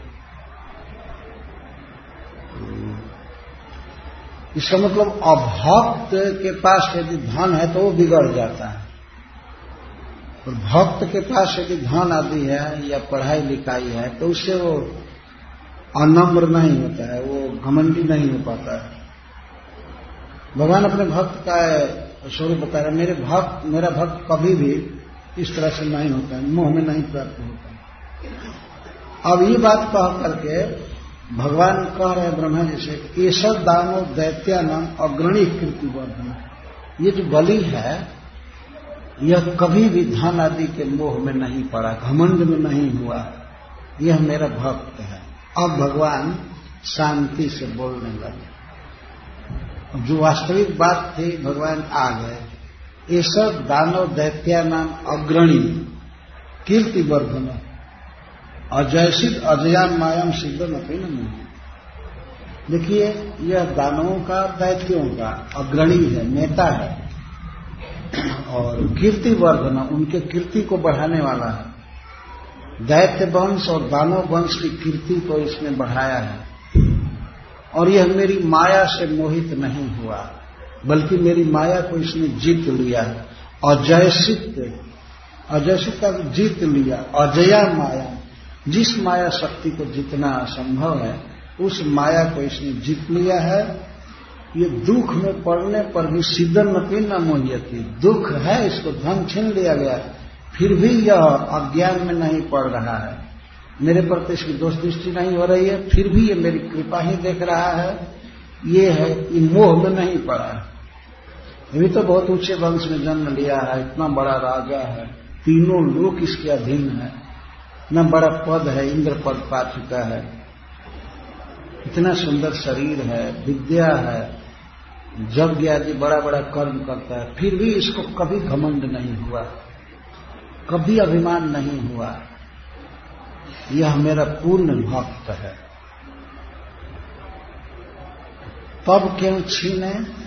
इसका मतलब अभक्त के पास यदि धन है तो वो बिगड़ जाता है, और भक्त के पास यदि धन आदि है या पढ़ाई लिखाई है तो उससे वो अनम्र नहीं होता है, वो घमंडी नहीं हो पाता है। भगवान अपने भक्त का स्वरूप बता रहे, मेरा भक्त कभी भी इस तरह से नहीं होता है, मोह में नहीं प्राप्त होता। अब ये बात कह करके भगवान कह रहे हैं ब्रह्मा जी से, केशव दानो दैत्यानाम अग्रणी कीर्ति वर्धन। ये जो बलि है यह कभी भी धन आदि के मोह में नहीं पड़ा, घमंड में नहीं हुआ, यह मेरा भक्त है। अब भगवान शांति से बोलने लगे, जो वास्तविक बात थी भगवान आ गए। ये सब दानव दैत्यानाम अग्रणी कीर्ति वर्धन अजयसित अजयान मायाम सिद्धम अपनी नहीं। देखिए यह दानवों का दैत्यों का अग्रणी है, नेता है, और कीर्ति वर्धन उनके कीर्ति को बढ़ाने वाला है। दैत्य वंश और दानव वंश की कीर्ति को इसने बढ़ाया है, और यह मेरी माया से मोहित नहीं हुआ, बल्कि मेरी माया को इसने जीत लिया है। अजयसित का जीत लिया, अजया माया, जिस माया शक्ति को जीतना असंभव है उस माया को इसने जीत लिया है। ये दुख में पड़ने पर भी सिद्धमपि न मोह्यति, दुख है, इसको धन छीन लिया गया, फिर भी यह अज्ञान में नहीं पड़ रहा है, मेरे प्रति इसकी दोष दृष्टि नहीं हो रही है, फिर भी ये मेरी कृपा ही देख रहा है। ये है कि मोह में नहीं पड़ा है। ये भी तो बहुत ऊंचे वंश में जन्म लिया है, इतना बड़ा राजा है, तीनों लोक इसके अधीन है, इतना बड़ा पद है, इंद्र पद पा चुका है, इतना सुंदर शरीर है, विद्या है, यज्ञ आदि बड़ा बड़ा कर्म करता है, फिर भी इसको कभी घमंड नहीं हुआ, कभी अभिमान नहीं हुआ। यह मेरा पूर्ण भक्त है। तब क्यों छीने?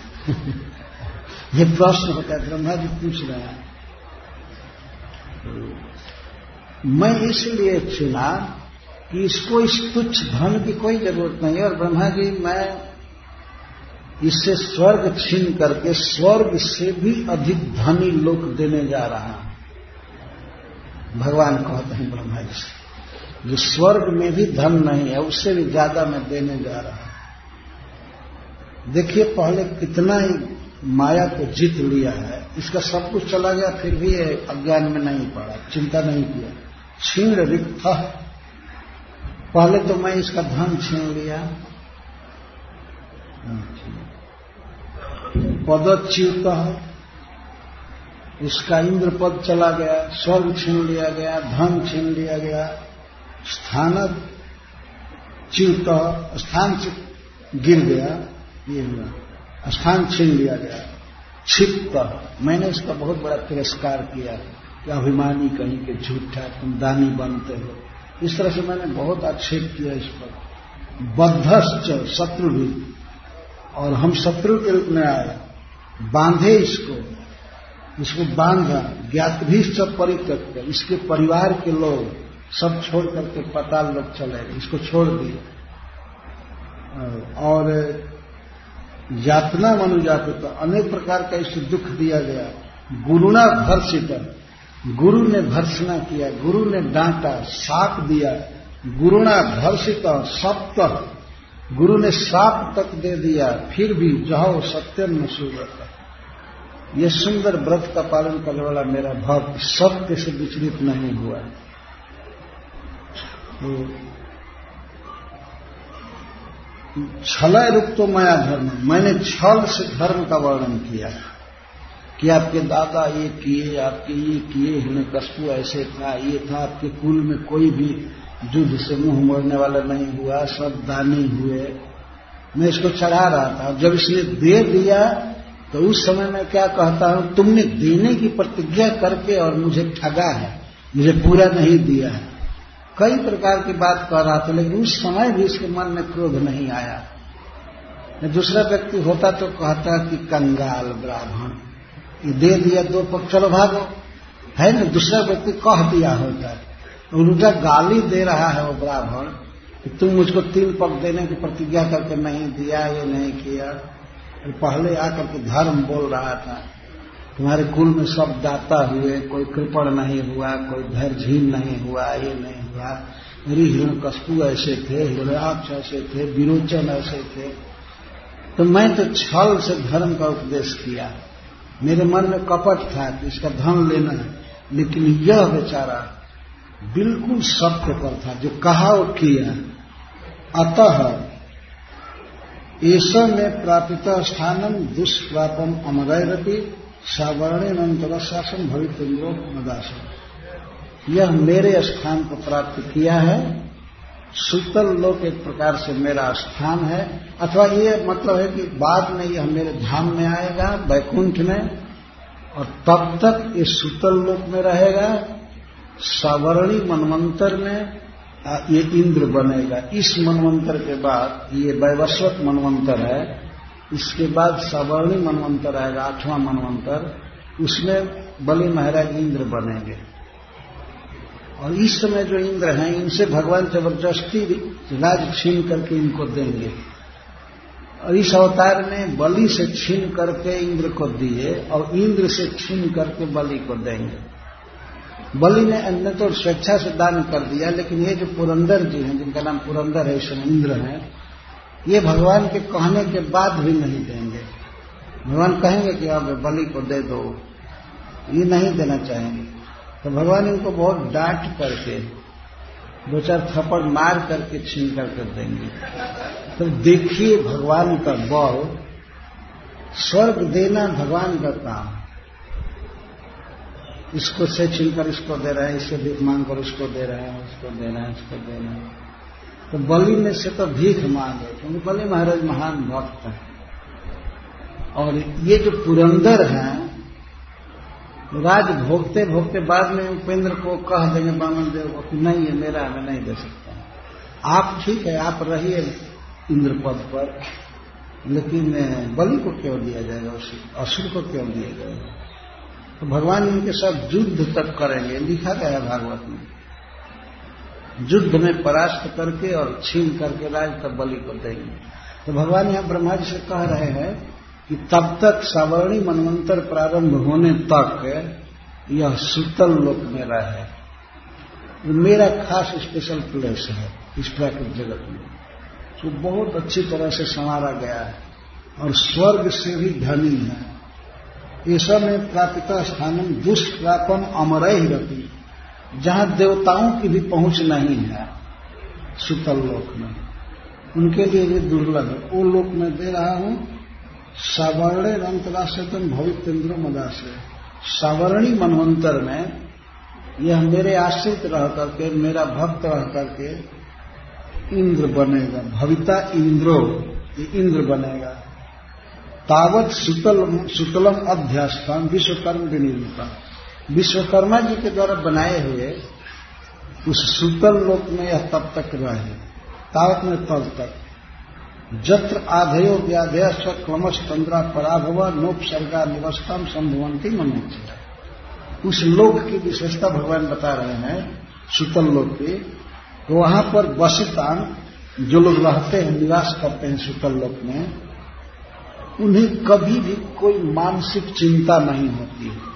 ये प्रश्न होता है, ब्रह्मा जी पूछ रहे हैं। मैं इसलिए चुना कि इसको इस तुच्छ धन की कोई जरूरत नहीं है, और ब्रह्मा जी मैं इससे स्वर्ग छीन करके स्वर्ग से भी अधिक धनी लोक देने जा रहा हूं। भगवान कहते हैं ब्रह्मा जी से, जो स्वर्ग में भी धन नहीं है उससे भी ज्यादा मैं देने जा रहा हूं। देखिए पहले कितना ही माया को जीत लिया है, इसका सब कुछ चला गया, फिर भी अज्ञान में नहीं पड़ा, चिंता नहीं किया। छीन रिक्त, पहले तो मैं इसका धन छीन लिया, पदच्युत, इसका इंद्र पद चला गया, स्वर्ग छीन लिया गया, धन छीन लिया गया, स्थान च्युत, स्थान गिर गया, ये हुआ, स्थान छीन लिया गया। क्षिप्त, मैंने इसका बहुत बड़ा तिरस्कार किया कि अभिमानी कहीं के झूठा, तुम दानी बनते हो, इस तरह से मैंने बहुत आक्षेप किया इस पर। बद्धश्च, शत्रु भी, और हम शत्रु के रूप में आए, बांधे इसको बांधा, ज्ञातभीश्च परित्यक्त, इसके परिवार के लोग सब छोड़ करके पाताल लोग चले, इसको छोड़ दिए, और यातना मनुजात, तो अनेक प्रकार का इसे दुख दिया गया। गुरुणा भर्षित, गुरु ने भर्सना किया, गुरु ने डांटा, शाप दिया, गुरुणा भर्षित सप्त, गुरु ने शाप तक दे दिया, फिर भी जहो सत्यम न सुव्रत, यह सुंदर व्रत का पालन करने वाला मेरा भक्त सत्य से विचलित नहीं हुआ। छलय रुक्तो माया धर्म, मैंने छल से धर्म का वर्णन किया कि आपके दादा ये किए, आपके ये किए, हिरण्यकश्यप ऐसे था, ये था, आपके कुल में कोई भी युद्ध से मुंह मोड़ने वाला नहीं हुआ, सब दानी हुए। मैं इसको चढ़ा रहा था, जब इसने दे दिया तो उस समय मैं क्या कहता हूं, तुमने देने की प्रतिज्ञा करके और मुझे ठगा है, मुझे पूरा नहीं दिया है, कई प्रकार की बात कह रहा था, लेकिन उस समय भी इसके मन में क्रोध नहीं आया। दूसरा व्यक्ति होता तो कहता कि कंगाल ब्राह्मण, ये दे दिया 2 पक्ष, चलो भागो, है ना, दूसरा व्यक्ति कह दिया होता है, तो उल्टा गाली दे रहा है वो ब्राह्मण कि तुम मुझको 3 पग देने की प्रतिज्ञा करके नहीं दिया, ये नहीं किया। पहले आकर के धर्म बोल रहा था, तुम्हारे कुल में सब दाता हुए, कोई कृपण नहीं हुआ, कोई धैर्यहीन नहीं हुआ, ये नहीं हुआ। मेरी हिरण्यकश्यप ऐसे थे, हिरण्याक्ष ऐसे थे, विरोचन ऐसे थे। तो मैं तो छल से धर्म का उपदेश किया, मेरे मन में कपट था कि इसका धन लेना है, लेकिन यह बेचारा बिल्कुल सत्य पर था, जो कहा वो किया। अतः ऐसा में प्रापित स्थानम दुष्प्रापम अमरैरपि सावर्णेनंतर शासन भवितुल्यो मदासन। यह मेरे स्थान को प्राप्त किया है, सुतल लोक एक प्रकार से मेरा स्थान है, अथवा ये मतलब है कि बाद में यह मेरे धाम में आएगा वैकुंठ में, और तब तक ये सुतल लोक में रहेगा। सावर्णी मनवंतर में ये इंद्र बनेगा। इस मनवंतर के बाद, ये वैवस्वत मनवंतर है, इसके बाद सावर्णी मनवंतर आएगा, 8वां मनवंतर, उसमें बलि महाराज इंद्र बनेंगे। और इस समय जो इंद्र हैं, इनसे भगवान जबरदस्ती राज छीन करके इनको देंगे। और इस अवतार में बलि से छीन करके इंद्र को दिए और इंद्र से छीन करके बलि को देंगे। बलि ने अन्य तो स्वेच्छा से दान कर दिया, लेकिन ये जो पुरंदर जी हैं, जिनका नाम पुरंदर है, इस समय इंद्र हैं, ये भगवान के कहने के बाद भी नहीं देंगे। भगवान कहेंगे कि अब बलि को दे दो, ये नहीं देना चाहेंगे। तो भगवान इनको बहुत डांट करके 2-4 थप्पड़ मार करके छीन करके देंगे। तो देखिए भगवान का बल, स्वर्ग देना भगवान का काम। इसको से छीनकर इसको दे रहे हैं, इससे भीख मांग कर उसको दे रहे हैं, उसको देना है, उसको देना है। तो बलि में से तो भीख मांगे, क्योंकि बलि महाराज महान भक्त हैं। और ये जो पुरंदर हैं, राज भोगते भोगते बाद में उपेंद्र को कह देंगे बामन देव को कि नहीं, ये मेरा है, मैं नहीं दे सकता। आप ठीक है, आप रहिए इंद्र पद पर, लेकिन बलि को क्यों दिया जाएगा, असुर को क्यों दिया जाएगा। तो भगवान इनके साथ युद्ध तक करेंगे, लिखा गया है भागवत में। युद्ध में परास्त करके और छीन करके राज तब बलि को देंगे। तो भगवान यहां ब्रह्मा जी से कह रहे हैं कि तब तक सावर्णी मनवंतर प्रारंभ होने तक यह सुतल लोक में रहे। मेरा खास स्पेशल प्लेस है इस प्राकृतिक जगत में, जो बहुत अच्छी तरह से संवारा गया है और स्वर्ग से भी धनी है। ऐसा में प्रापिता स्थानम दुष्प्रापम अमरैः रति, जहां देवताओं की भी पहुंच नहीं है सुतल लोक में, उनके लिए ये दुर्लभ है। वो लोक में दे रहा हूं। सावर्णे अंतराशतम भवितेन्द्रो मदासे, सावर्णी मनवंतर में यह मेरे आश्रित रह करके, मेरा भक्त रह करके इंद्र बनेगा। भविता इंद्रो, ये इंद्र बनेगा। तावत सुतलम अध्यास्थान विश्वकर्म विनिर्मिता, विश्वकर्मा जी के द्वारा बनाए हुए उस सुतल लोक में यह तब तक रहे। तावत में तब तक जत्र आधयो व्याधय स्वक्रमश तंद्रा पराभव नोपसर्गा निवस्थाम संभवंती मनुष्य। उस लोक की विशेषता भगवान बता रहे हैं सुतल लोक की। तो वहां पर वसितान, जो लोग रहते हैं, निवास करते हैं सुतल लोक में, उन्हें कभी भी कोई मानसिक चिंता नहीं होती है।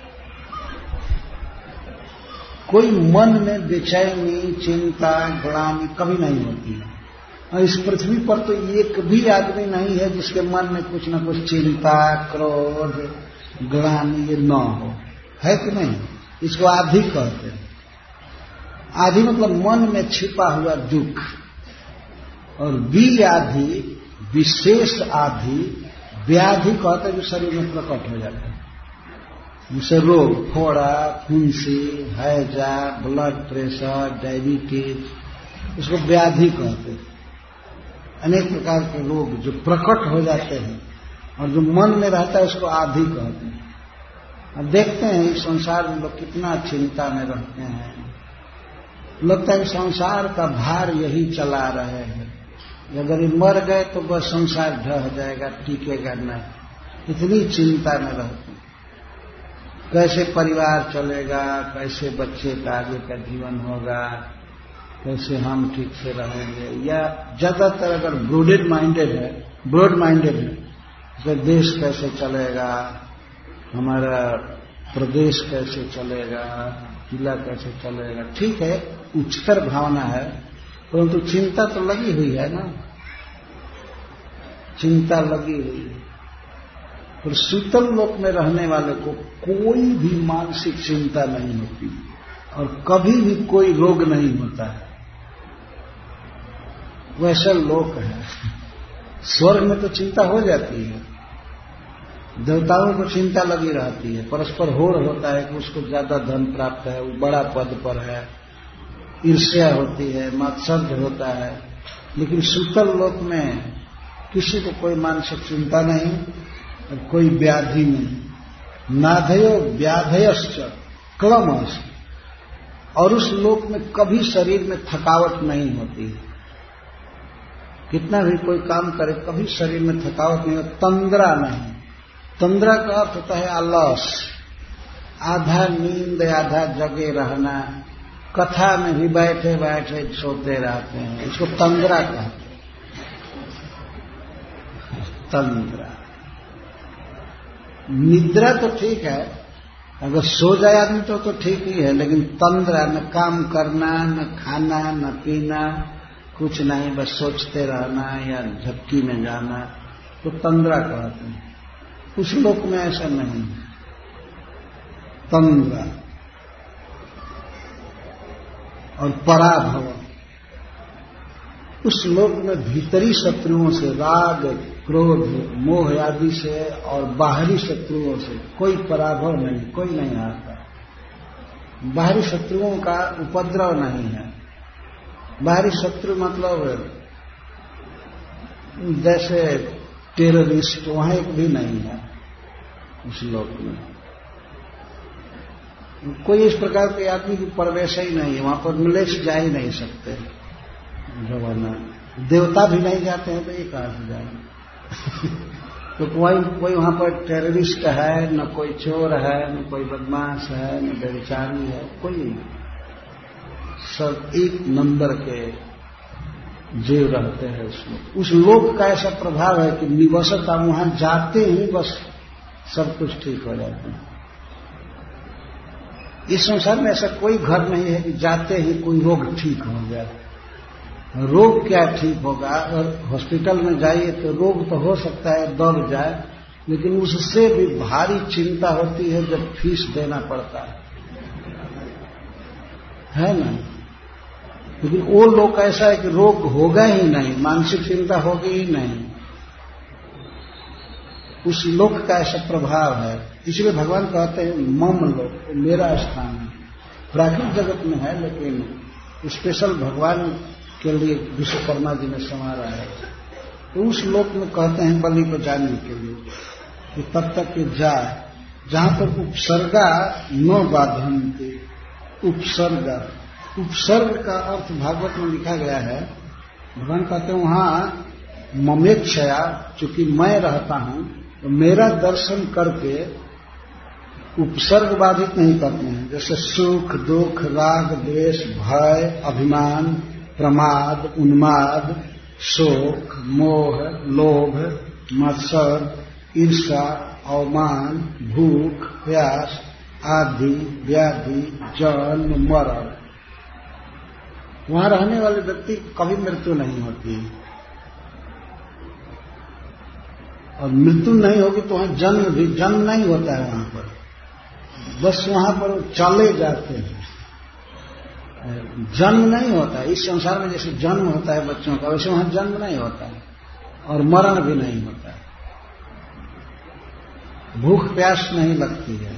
कोई मन में बेचैनी, चिंता, ग्लानि कभी नहीं होती है। और इस पृथ्वी पर तो एक भी आदमी नहीं है जिसके मन में कुछ न कुछ चिंता, क्रोध, ग्लानि ये न हो, है कि नहीं। इसको आधि कहते हैं। आधि मतलब मन में छिपा हुआ दुख। और व्याधि, विशेष आधि, व्याधि कहते हैं जो शरीर में प्रकट हो जाता है, जैसे रोग, फोड़ा, फुंसी, हैजा, ब्लड प्रेशर, डायबिटीज, उसको व्याधि कहते हैं। अनेक प्रकार के रोग जो प्रकट हो जाते हैं और जो मन में रहता है उसको आधि कहते हैं। अब देखते हैं इस संसार में लोग कितना चिंता में रहते हैं। लगता है कि संसार का भार यही चला रहे हैं, अगर ये मर गए तो बस संसार ढह जाएगा, टिकेगा नहीं, इतनी चिंता में रहते हैं। कैसे परिवार चलेगा, कैसे बच्चे का आगे का जीवन होगा, कैसे हम ठीक से रहेंगे, या ज्यादातर अगर ब्रॉड माइंडेड है तो देश कैसे चलेगा, हमारा प्रदेश कैसे चलेगा, जिला कैसे चलेगा। ठीक है, उच्चतर भावना है, परंतु चिंता तो लगी हुई है ना, चिंता लगी हुई है। और शीतल लोक में रहने वाले को कोई भी मानसिक चिंता नहीं होती और कभी भी कोई रोग नहीं होता है। वैसा लोक है। स्वर्ग में तो चिंता हो जाती है, देवताओं को चिंता लगी रहती है, परस्पर होड़ होता है कि उसको ज्यादा धन प्राप्त है, वो बड़ा पद पर है, ईर्ष्या होती है, मात्सर्य होता है। लेकिन शीतल लोक में किसी को कोई मानसिक चिंता नहीं और कोई व्याधि नहीं। नाधयो व्याधयश्च क्लमश्च, और उस लोक में कभी शरीर में थकावट नहीं होती है। कितना भी कोई काम करे कभी शरीर में थकावट नहीं होती, तंद्रा नहीं। तंद्रा का अर्थ होता है आलस, आधा नींद आधा जगे रहना, कथा में भी बैठे बैठे सोते रहते हैं, इसको तंद्रा कहते हैं। तंद्रा। निद्रा तो ठीक है, अगर सो जाए आदमी तो ठीक ही है, लेकिन तंद्रा, न काम करना, न खाना, न पीना, कुछ नहीं, बस सोचते रहना या झपकी में जाना, तो तंद्रा कहते हैं। कुछ लोक में ऐसा नहीं है, तंद्रा। और पराभव, उस लोक में भीतरी शत्रुओं से, राग क्रोध मोह आदि से और बाहरी शत्रुओं से कोई पराभव नहीं, कोई नहीं आता। बाहरी शत्रुओं का उपद्रव नहीं है। बाहरी शत्रु मतलब जैसे टेररिस्ट, वहां एक भी नहीं है उस लोक में। कोई इस प्रकार के आदमी की प्रवेश ही नहीं है, वहां पर मिलेश जा ही नहीं सकते। जवाना देवता भी नहीं जाते हैं तो ये कहां से जाएंगे। तो कोई वहां पर टेररिस्ट है, न कोई चोर है, न कोई बदमाश है, न व्यभिचारी है, कोई नहीं। सब एक नंबर के जीव रहते हैं उसमें। उस लोक का ऐसा प्रभाव है कि निवसता, वहां जाते ही बस सब कुछ ठीक हो जाता है। इस संसार में ऐसा कोई घर नहीं है कि जाते ही कोई रोग ठीक हो जाए। रोग क्या ठीक होगा, अगर हॉस्पिटल में जाइए तो रोग तो हो सकता है दब जाए, लेकिन उससे भी भारी चिंता होती है जब फीस देना पड़ता है ना। लेकिन वो लोग ऐसा है कि रोग होगा ही नहीं, मानसिक चिंता होगी ही नहीं। उस लोक का ऐसा प्रभाव है, इसलिए भगवान कहते हैं मम लोक, मेरा स्थान है। प्राकृतिक जगत में है, लेकिन स्पेशल भगवान के लिए विश्वकर्मा जी ने संवारा है। तो उस लोक में कहते हैं बलि को जाने के लिए कि तब तक कि जाए जहां पर उपसर्गा न बाधन्ते। उपसर्ग का अर्थ भागवत में लिखा गया है। भगवान कहते हैं वहां ममेक्षया, चूंकि मैं रहता हूं तो मेरा दर्शन करके उपसर्ग बाधित नहीं करते हैं। जैसे सुख दुख राग द्वेष भय अभिमान प्रमाद उन्माद शोक मोह लोभ मत्सर ईर्षा अवमान भूख प्यास आदि व्याधि जन्म मरण, वहां रहने वाले व्यक्ति को कभी मृत्यु नहीं होती। और मृत्यु नहीं होगी तो वहां जन्म नहीं होता है। वहां पर बस वहां पर चले जाते हैं, जन्म नहीं होता है। इस संसार में जैसे जन्म होता है बच्चों का, वैसे वहां जन्म नहीं होता है और मरण भी नहीं होता है। भूख प्यास नहीं लगती है,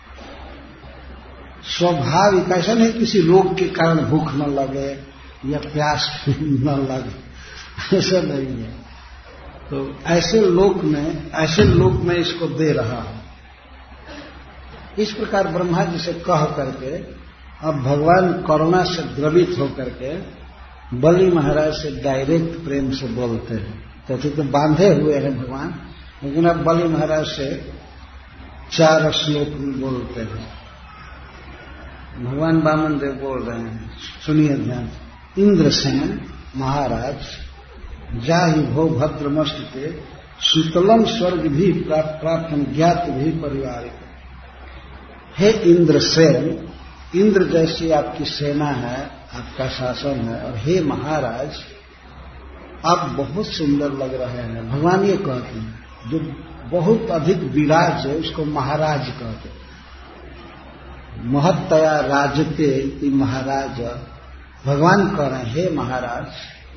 स्वाभाविक। ऐसा नहीं किसी रोग के कारण भूख न लगे या प्यास न लगे, ऐसा नहीं है। तो ऐसे लोक में इसको दे रहा हूं। इस प्रकार ब्रह्मा जी से कह करके अब भगवान करुणा से द्रवित होकर के बलि महाराज से डायरेक्ट प्रेम से बोलते हैं। तो बांधे हुए हैं भगवान, लेकिन अब बलि महाराज से 4 श्लोक में बोलते हैं। भगवान वामन देव बोल रहे हैं, सुनिए ध्यान। इंद्रसेन महाराज जाहि भो भद्रमस्ते शीतलम स्वर्ग भी प्राप्त ज्ञात भी परिवारिक। हे इंद्रसेन, इंद्र जैसी आपकी सेना है, आपका शासन है, और हे महाराज आप बहुत सुंदर लग रहे हैं। भगवान ये कहते हैं, जो बहुत अधिक विराज है उसको महाराज कहते हैं। महत्तया राजते इति महाराज। भगवान कह रहे हैं, हे महाराज,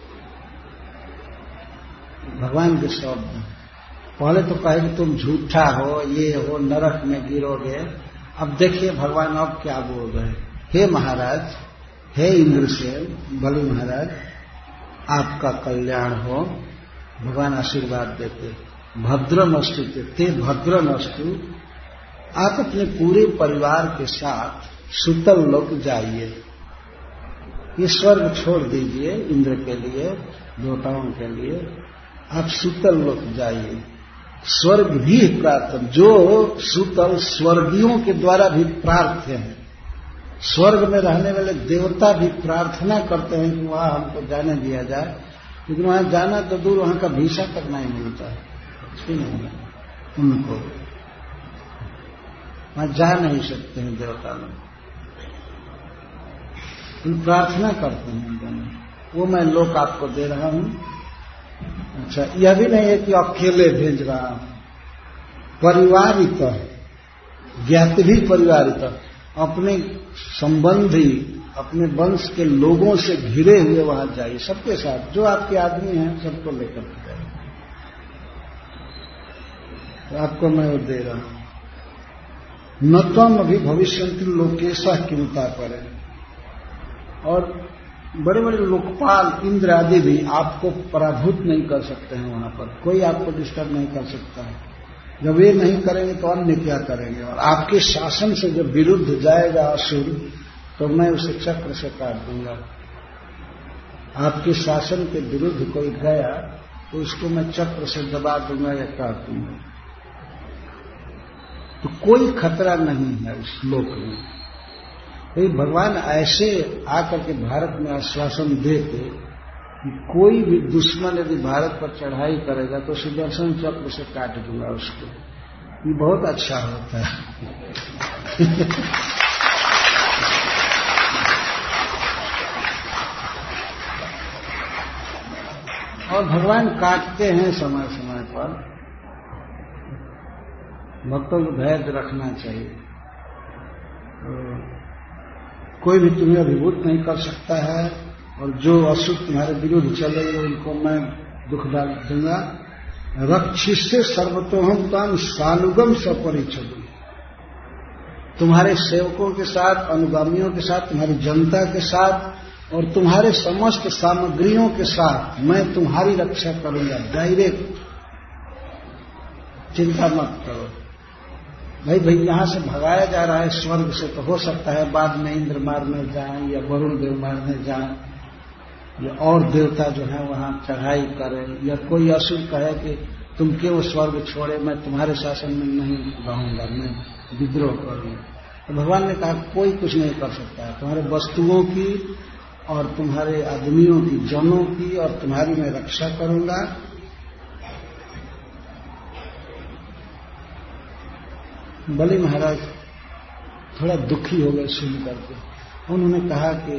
भगवान के शब्द। पहले तो कहे कि तुम झूठा हो, ये हो, नरक में गिरोगे। अब देखिए भगवान अब क्या बोल रहे हैं। हे महाराज, हे इंद्रसेन, बलि महाराज, आपका कल्याण हो। भगवान आशीर्वाद देते। भद्रमस्तु ते भद्रमस्तु, आप अपने पूरे परिवार के साथ सुतल लोक जाइए। ये स्वर्ग छोड़ दीजिए इंद्र के लिए, देवताओं के लिए, आप सुतल लोक जाइए। स्वर्ग भी प्राप्त, जो सुतल स्वर्गियों के द्वारा भी प्रार्थ्य है। स्वर्ग में रहने वाले देवता भी प्रार्थना करते हैं कि वहां हमको जाने दिया जाए, लेकिन वहां जाना तो दूर, वहां का वीसा तक नहीं मिलता है उनको, वहां जा नहीं सकते हैं देवता लोग। प्रार्थना करते हैं, वो मैं लोक आपको दे रहा हूं। अच्छा, यह भी नहीं है कि अकेले भेज रहा हूं, परिवारित, ज्ञात भी परिवारित, अपने संबंधी, अपने वंश के लोगों से घिरे हुए वहां जाइए, सबके साथ, जो आपके आदमी हैं सबको लेकर के जाइए। तो आपको मैं वो दे रहा हूं। न त्वम अभी भविष्यन्ति लोकेशा किंता परे। और बड़े बड़े लोकपाल इंद्र आदि भी आपको पराभूत नहीं कर सकते हैं, वहां पर कोई आपको डिस्टर्ब नहीं कर सकता है। जब ये नहीं करेंगे तो अन्य क्या करेंगे? और आपके शासन से जब विरुद्ध जाएगा असुर, तो मैं उसे चक्र से काट दूंगा। आपके शासन के विरुद्ध कोई गया तो उसको मैं चक्र से दबा दूंगा या काट दूंगा। तो कोई खतरा नहीं है उस लोक में। तो भगवान ऐसे आकर के भारत में आश्वासन देते कि कोई भी दुश्मन यदि भारत पर चढ़ाई करेगा तो सुदर्शन चक्र से काट दूंगा उसको। ये बहुत अच्छा होता है। और भगवान काटते हैं समय समय पर। भक्तों को धैर्य रखना चाहिए। कोई भी तुम्हें अभिभूत नहीं कर सकता है, और जो असुर तुम्हारे विरुद्ध चलेंगे उनको मैं दुख डाल दूंगा। रक्षिष्य सर्वतोहम ताम सानुगम सपरिच्छदु। तुम्हारे सेवकों के साथ, अनुगामियों के साथ, तुम्हारी जनता के साथ और तुम्हारे समस्त सामग्रियों के साथ मैं तुम्हारी रक्षा करूंगा। डायरेक्ट, चिंता मत करो। भाई यहां से भगाया जा रहा है स्वर्ग से, तो हो सकता है बाद में इंद्र मारने जाएं या वरुण देव मारने जाएं, या और देवता जो है वहां चढ़ाई करें, या कोई असुर कहे कि तुम क्यों स्वर्ग छोड़े, मैं तुम्हारे शासन में नहीं रहूंगा, मैं विद्रोह करूंगा। तो भगवान ने कहा कोई कुछ नहीं कर सकता है। तुम्हारे वस्तुओं की और तुम्हारे आदमियों की, जनों की और तुम्हारी मैं रक्षा करूंगा। बलि महाराज थोड़ा दुखी हो गए सुन करके। उन्होंने कहा कि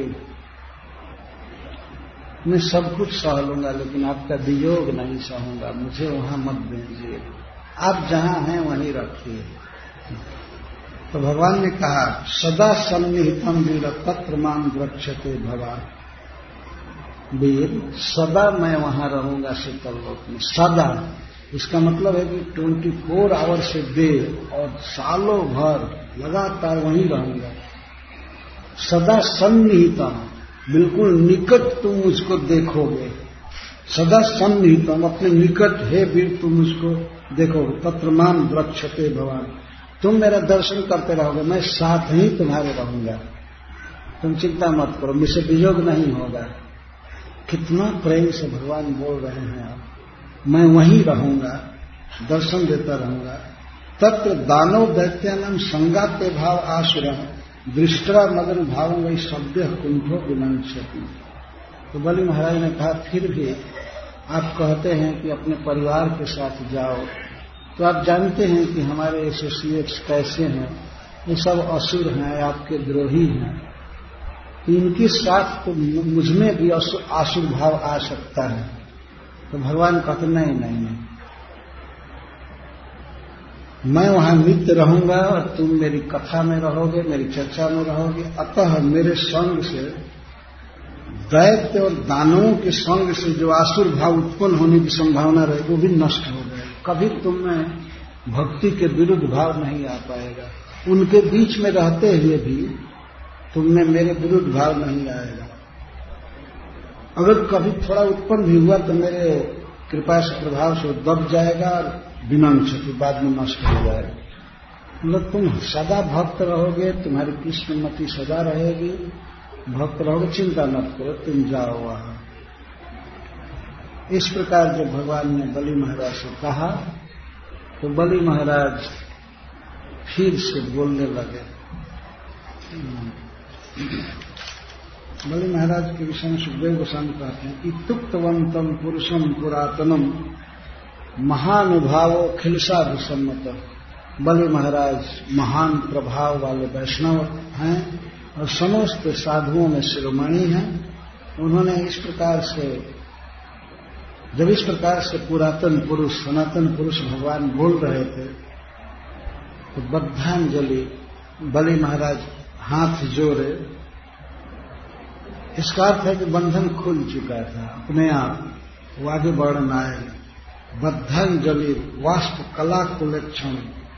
मैं सब कुछ सह लूंगा, लेकिन आपका वियोग नहीं सहूंगा, मुझे वहां मत भेजिए, आप जहां हैं वहीं रखिए। तो भगवान ने कहा सदा सन्निहितम वीर तत्र मां रक्षते भगवान। वीर, सदा मैं वहां रहूंगा शीतल लोक में, सदा। इसका मतलब है कि 24 आवर से देर और सालों भर लगातार वहीं रहूंगा। सदा सन्निहितम, बिल्कुल निकट तुम मुझको देखोगे। सदा सन्निहितम, अपने निकट है वीर तुम मुझको देखोगे। तत्र मां रक्षते भगवान, तुम मेरा दर्शन करते रहोगे, मैं साथ ही तुम्हारे रहूंगा, तुम चिंता मत करो, मुझसे वियोग नहीं होगा। कितना प्रेम से भगवान बोल रहे हैं आप। मैं वहीं रहूंगा, दर्शन देता रहूंगा। तत्र दानव दैत्यानाम संगाते भाव आसुरम दृष्टवा मदर भाव वही शब्द कुंठो विनंक्षति। तो बलि महाराज ने कहा फिर भी आप कहते हैं कि अपने परिवार के साथ जाओ, तो आप जानते हैं कि हमारे एसोसिएट्स कैसे हैं, ये सब असुर हैं, आपके द्रोही हैं, तो इनके साथ तो मुझमें भी आसुर भाव आ सकता है। तो भगवान कहते नहीं, मैं वहां नित्य रहूंगा और तुम मेरी कथा में रहोगे, मेरी चर्चा में रहोगे, अतः मेरे संग से दैत्य और दानवों के संग से जो आसुर भाव उत्पन्न होने की संभावना रहे वो भी नष्ट हो गए। कभी तुम में भक्ति के विरुद्ध भाव नहीं आ पाएगा, उनके बीच में रहते हुए भी तुमने मेरे विरुद्ध भाव नहीं आएगा। अगर कभी थोड़ा उत्पन्न भी हुआ तो मेरे कृपा से प्रभाव से दब जाएगा और विनंक्षति बाद में नष्ट हो जाएगा। मतलब तुम सदा भक्त रहोगे, तुम्हारी कृष्णमति सदा रहेगी, भक्त रहोगे, चिंता मत करो, तुम जाओ वहां। इस प्रकार जब भगवान ने बलि महाराज से कहा तो बलि महाराज फिर से बोलने लगे। बलि महाराज के विषय में सुखदेव गोस्वामी कहते हैं, इत्युक्तवंतम पुरुषम पुरातनम महानुभावो खिलसाधु सम्मत। बलि महाराज महान प्रभाव वाले वैष्णव हैं और समस्त साधुओं में शिरोमणि हैं। उन्होंने इस प्रकार से, जब इस प्रकार से पुरातन पुरुष सनातन पुरुष भगवान बोल रहे थे तो बद्धांजलि बलि महाराज हाथ जोड़े। इसका अर्थ है कि बंधन खुल चुका था अपने आप, वो आगे बढ़ना आए। बद्धांजलि वाष्प कला कुलक्षण,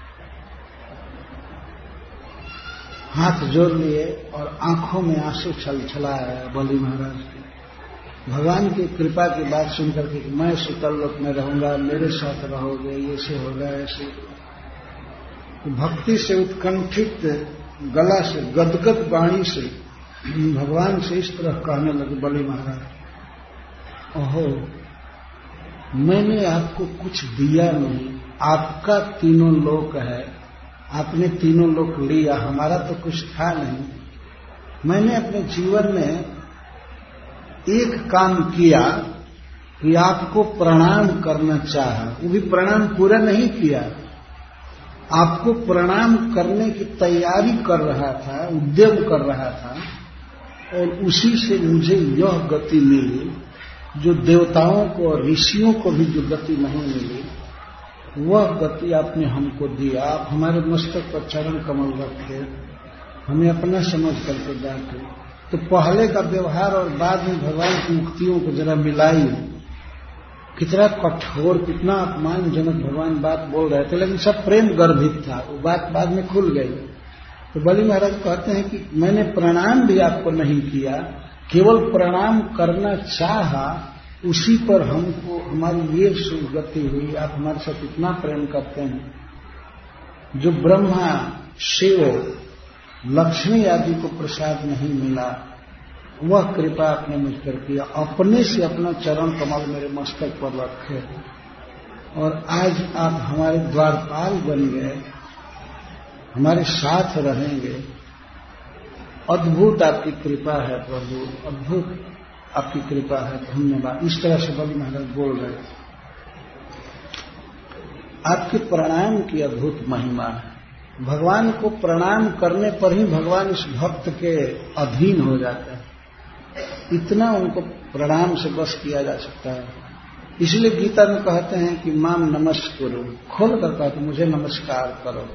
हाथ जोड़ लिए और आंखों में आंसू छलछलाया बलि महाराज के। भगवान की कृपा की बात सुनकर के मैं शीतल लोक में रहूंगा, मेरे साथ रहोगे, ये से होगा ऐसे। भक्ति से उत्कंठित गला से गदगद वाणी से भगवान से इस तरह कहने लगे बलि महाराज, ओहो मैंने आपको कुछ दिया नहीं, आपका तीनों लोक है, आपने तीनों लोक लिया, हमारा तो कुछ था नहीं। मैंने अपने जीवन में एक काम किया कि आपको प्रणाम करना चाहा, वो भी प्रणाम पूरा नहीं किया, आपको प्रणाम करने की तैयारी कर रहा था, उद्यम कर रहा था, और उसी से मुझे यह गति मिली जो देवताओं को और ऋषियों को भी जो गति नहीं मिली, वह गति आपने हमको दिया। आप हमारे मस्तक पर चरण कमल रखे, हमें अपना समझ करके डांटे। तो पहले का व्यवहार और बाद में भगवान की मुक्तियों को जरा मिलाई, कितना कठोर, कितना अपमानजनक भगवान बात बोल रहे थे, लेकिन सब प्रेम गर्भित था, वो बात बाद में खुल गई। तो बलि महाराज कहते हैं कि मैंने प्रणाम भी आपको नहीं किया, केवल प्रणाम करना चाहा, उसी पर हमको हमारी ये सुगति हुई। आप हमारे साथ इतना प्रेम करते हैं, जो ब्रह्मा शिव लक्ष्मी आदि को प्रसाद नहीं मिला, वह कृपा आपने मुझ पर किया। अपने से अपना चरण कमल मेरे मस्तक पर रखे और आज आप हमारे द्वारपाल बन गए, हमारे साथ रहेंगे। अद्भुत आपकी कृपा है प्रभु, अद्भुत आपकी कृपा है, धन्यवाद। इस तरह से बलि महाराज बोल रहे, आपके प्रणाम की अद्भुत महिमा है। भगवान को प्रणाम करने पर ही भगवान इस भक्त के अधीन हो जाता है, इतना उनको प्रणाम से बस किया जा सकता है। इसलिए गीता में कहते हैं कि माम नमस्कुरु, खोल कर कहते मुझे नमस्कार करो।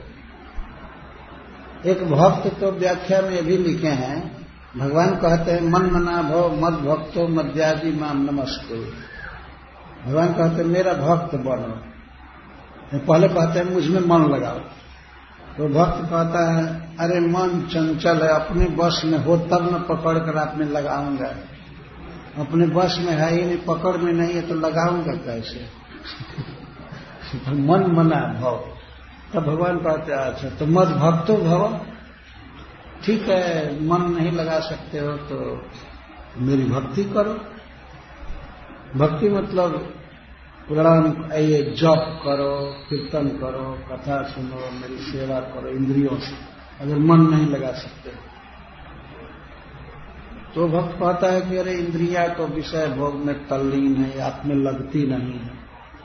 एक भक्त तो व्याख्या में भी लिखे हैं, भगवान कहते हैं मन मना भव मद भक्तो मद्यादि माम नमस्कुरु। भगवान कहते हैं मेरा भक्त बनो, पहले कहते हैं मुझ में मन लगाओ। तो भक्त कहता है अरे मन चंचल है, अपने बस में हो तब न पकड़ कर आप में लगाऊंगा, अपने बस में है ही नहीं, पकड़ में नहीं है तो लगाऊंगा कैसे। तो मन मना भव, तब भगवान कहते हैं अच्छा तो मद भक्तो भव, ठीक है मन नहीं लगा सकते हो तो मेरी भक्ति करो। भक्ति मतलब प्रणाम, ये जप करो, कीर्तन करो, कथा सुनो, मेरी सेवा करो इंद्रियों से, अगर मन नहीं लगा सकते तो भक्त कहता है कि अरे इंद्रियां तो विषय भोग में तल्लीन है, आप में लगती नहीं है।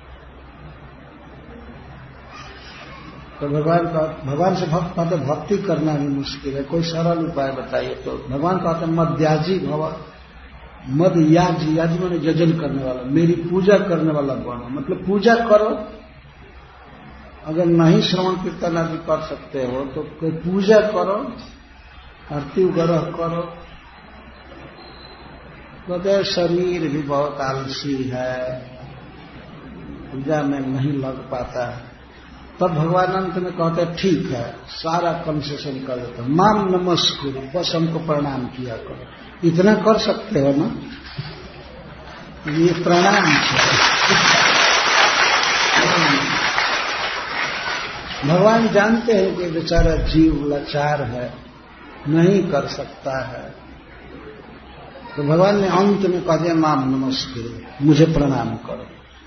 तो भगवान से भक्त कहते भक्ति करना भी मुश्किल है, कोई सरल उपाय बताइए। तो भगवान कहते मद्याजी भव, मद याजी, याजी मैंने यजन करने वाला, मेरी पूजा करने वाला बनो, मतलब पूजा करो। अगर नहीं श्रवण कीर्तन आदि कर सकते हो तो कोई पूजा करो, आरती वगैरह करो। कहते शरीर भी बहुत आलसी है, पूजा में नहीं लग पाता है। तब भगवान अंत में कहते ठीक है, सारा कंसेशन कर देता, माम नमस्कुरु, बस हमको प्रणाम किया करो। इतना कर सकते हो ना, ये प्रणाम है। भगवान जानते हैं कि बेचारा जीव लाचार है, नहीं कर सकता है, तो भगवान ने अंत में कह दिया माम नमस्कुरु, मुझे प्रणाम करो।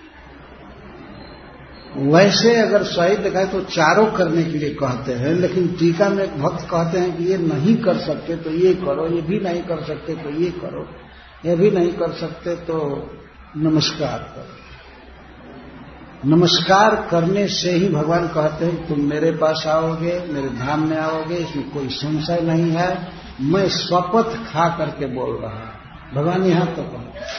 वैसे अगर सही दिखाए तो चारों करने के लिए कहते हैं, लेकिन टीका में भक्त कहते हैं कि ये नहीं कर सकते तो ये करो, ये भी नहीं कर सकते तो ये करो, ये भी नहीं कर सकते तो नमस्कार करो। नमस्कार करने से ही भगवान कहते हैं तुम मेरे पास आओगे, मेरे धाम में आओगे, इसमें कोई संशय नहीं है, मैं शपथ खा करके बोल रहा हूं। भगवान यहां तो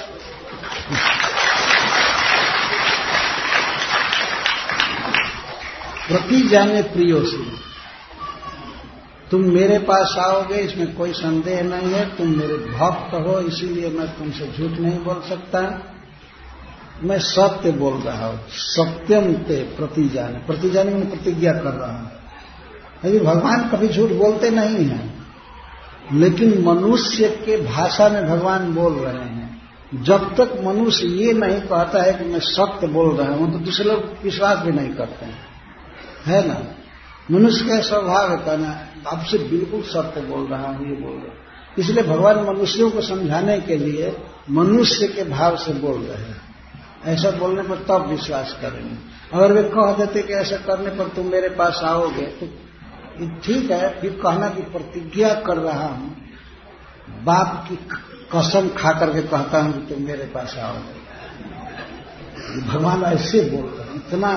प्रति जाने प्रियो से, तुम मेरे पास आओगे इसमें कोई संदेह नहीं है, तुम मेरे भक्त हो, इसीलिए मैं तुमसे झूठ नहीं बोल सकता, मैं सत्य बोल रहा हूं। सत्यम ते प्रति जाने, प्रति जाने में प्रतिज्ञा कर रहा हूं। अभी भगवान कभी झूठ बोलते नहीं हैं, लेकिन मनुष्य के भाषा में भगवान बोल रहे हैं। जब तक मनुष्य ये नहीं कहता है कि मैं सत्य बोल रहा हूं तो दूसरे लोग विश्वास भी नहीं करते हैं, है ना। मनुष्य का स्वभाव है कहना आपसे बिल्कुल सत्य बोल रहा हूं, ये बोल रहा हूं। इसलिए भगवान मनुष्यों को समझाने के लिए मनुष्य के भाव से बोल रहे हैं। ऐसा बोलने पर तब विश्वास करेंगे। अगर वे कह देते कि ऐसा करने पर तुम मेरे पास आओगे तो ठीक है, फिर कहना कि प्रतिज्ञा कर रहा हूं, बाप की कसम खा करके कहता हूं कि तुम मेरे पास आओगे। भगवान ऐसे बोल रहे हैं, इतना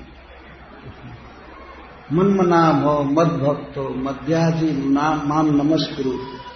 मन्मना भव मद भक्तो मध्याजी माम नमस्कुरु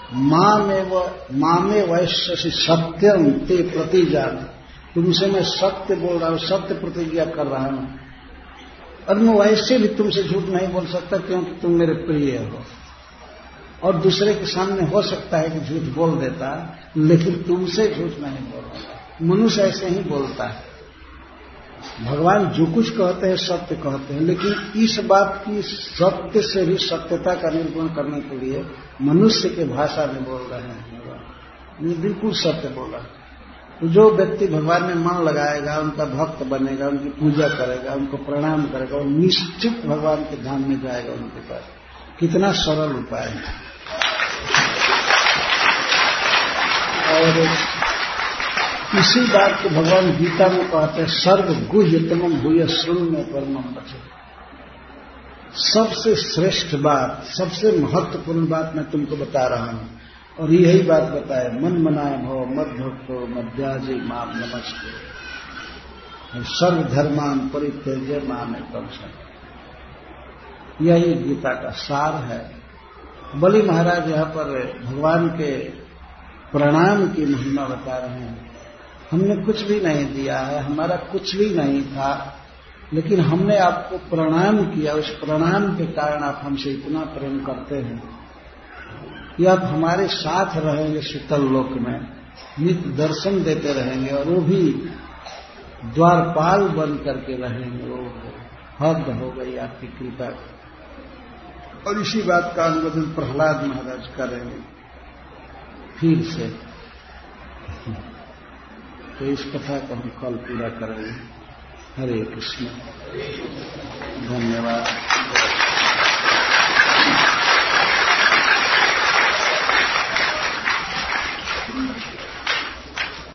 मामे वैश्य सत्यम ते प्रति जान, तुमसे मैं सत्य बोल रहा हूं, सत्य प्रतिज्ञा कर रहा हूं, और मैं वैसे भी तुमसे झूठ नहीं बोल सकता क्योंकि तुम मेरे प्रिय हो। और दूसरे के सामने हो सकता है कि झूठ बोल देता, लेकिन तुमसे झूठ नहीं बोल रहा। मनुष्य ऐसे ही बोलता है। भगवान जो कुछ कहते हैं सत्य कहते हैं, लेकिन इस बात की सत्य से भी सत्यता का निरूपण करने के लिए मनुष्य के भाषा में बोल रहे हैं। ये बिल्कुल सत्य बोला। तो जो व्यक्ति भगवान में मन लगाएगा, उनका भक्त बनेगा, उनकी पूजा करेगा, उनको प्रणाम करेगा, और निश्चित भगवान के धाम में जाएगा उनके पास। कितना सरल उपाय है। और इसी बात को भगवान गीता में कहते हैं सर्व गुह्यतमम भूय शृण्य परमं वचः। सबसे श्रेष्ठ बात, सबसे महत्वपूर्ण बात मैं तुमको बता रहा हूं, और यही बात बताए मन मनाए भव मद भक्तो मध्याजी माम नमस्ते सर्व धर्मान परित्यज्य मामेकम शरणं। यही गीता का सार है। बलि महाराज यहाँ पर भगवान के प्रणाम की महिमा बता रहे हैं। हमने कुछ भी नहीं दिया है, हमारा कुछ भी नहीं था, लेकिन हमने आपको प्रणाम किया। उस प्रणाम के कारण आप हमसे इतना प्रेम करते हैं कि आप हमारे साथ रहेंगे शीतल लोक में, नित्य दर्शन देते रहेंगे, और वो भी द्वारपाल बन करके रहेंगे। वो हद हो गई आपकी कृपा। और इसी बात का अनुमोदन प्रहलाद महाराज करेंगे फिर से। तो इस कथा को हम कल पूरा करेंगे। हरे कृष्ण, धन्यवाद।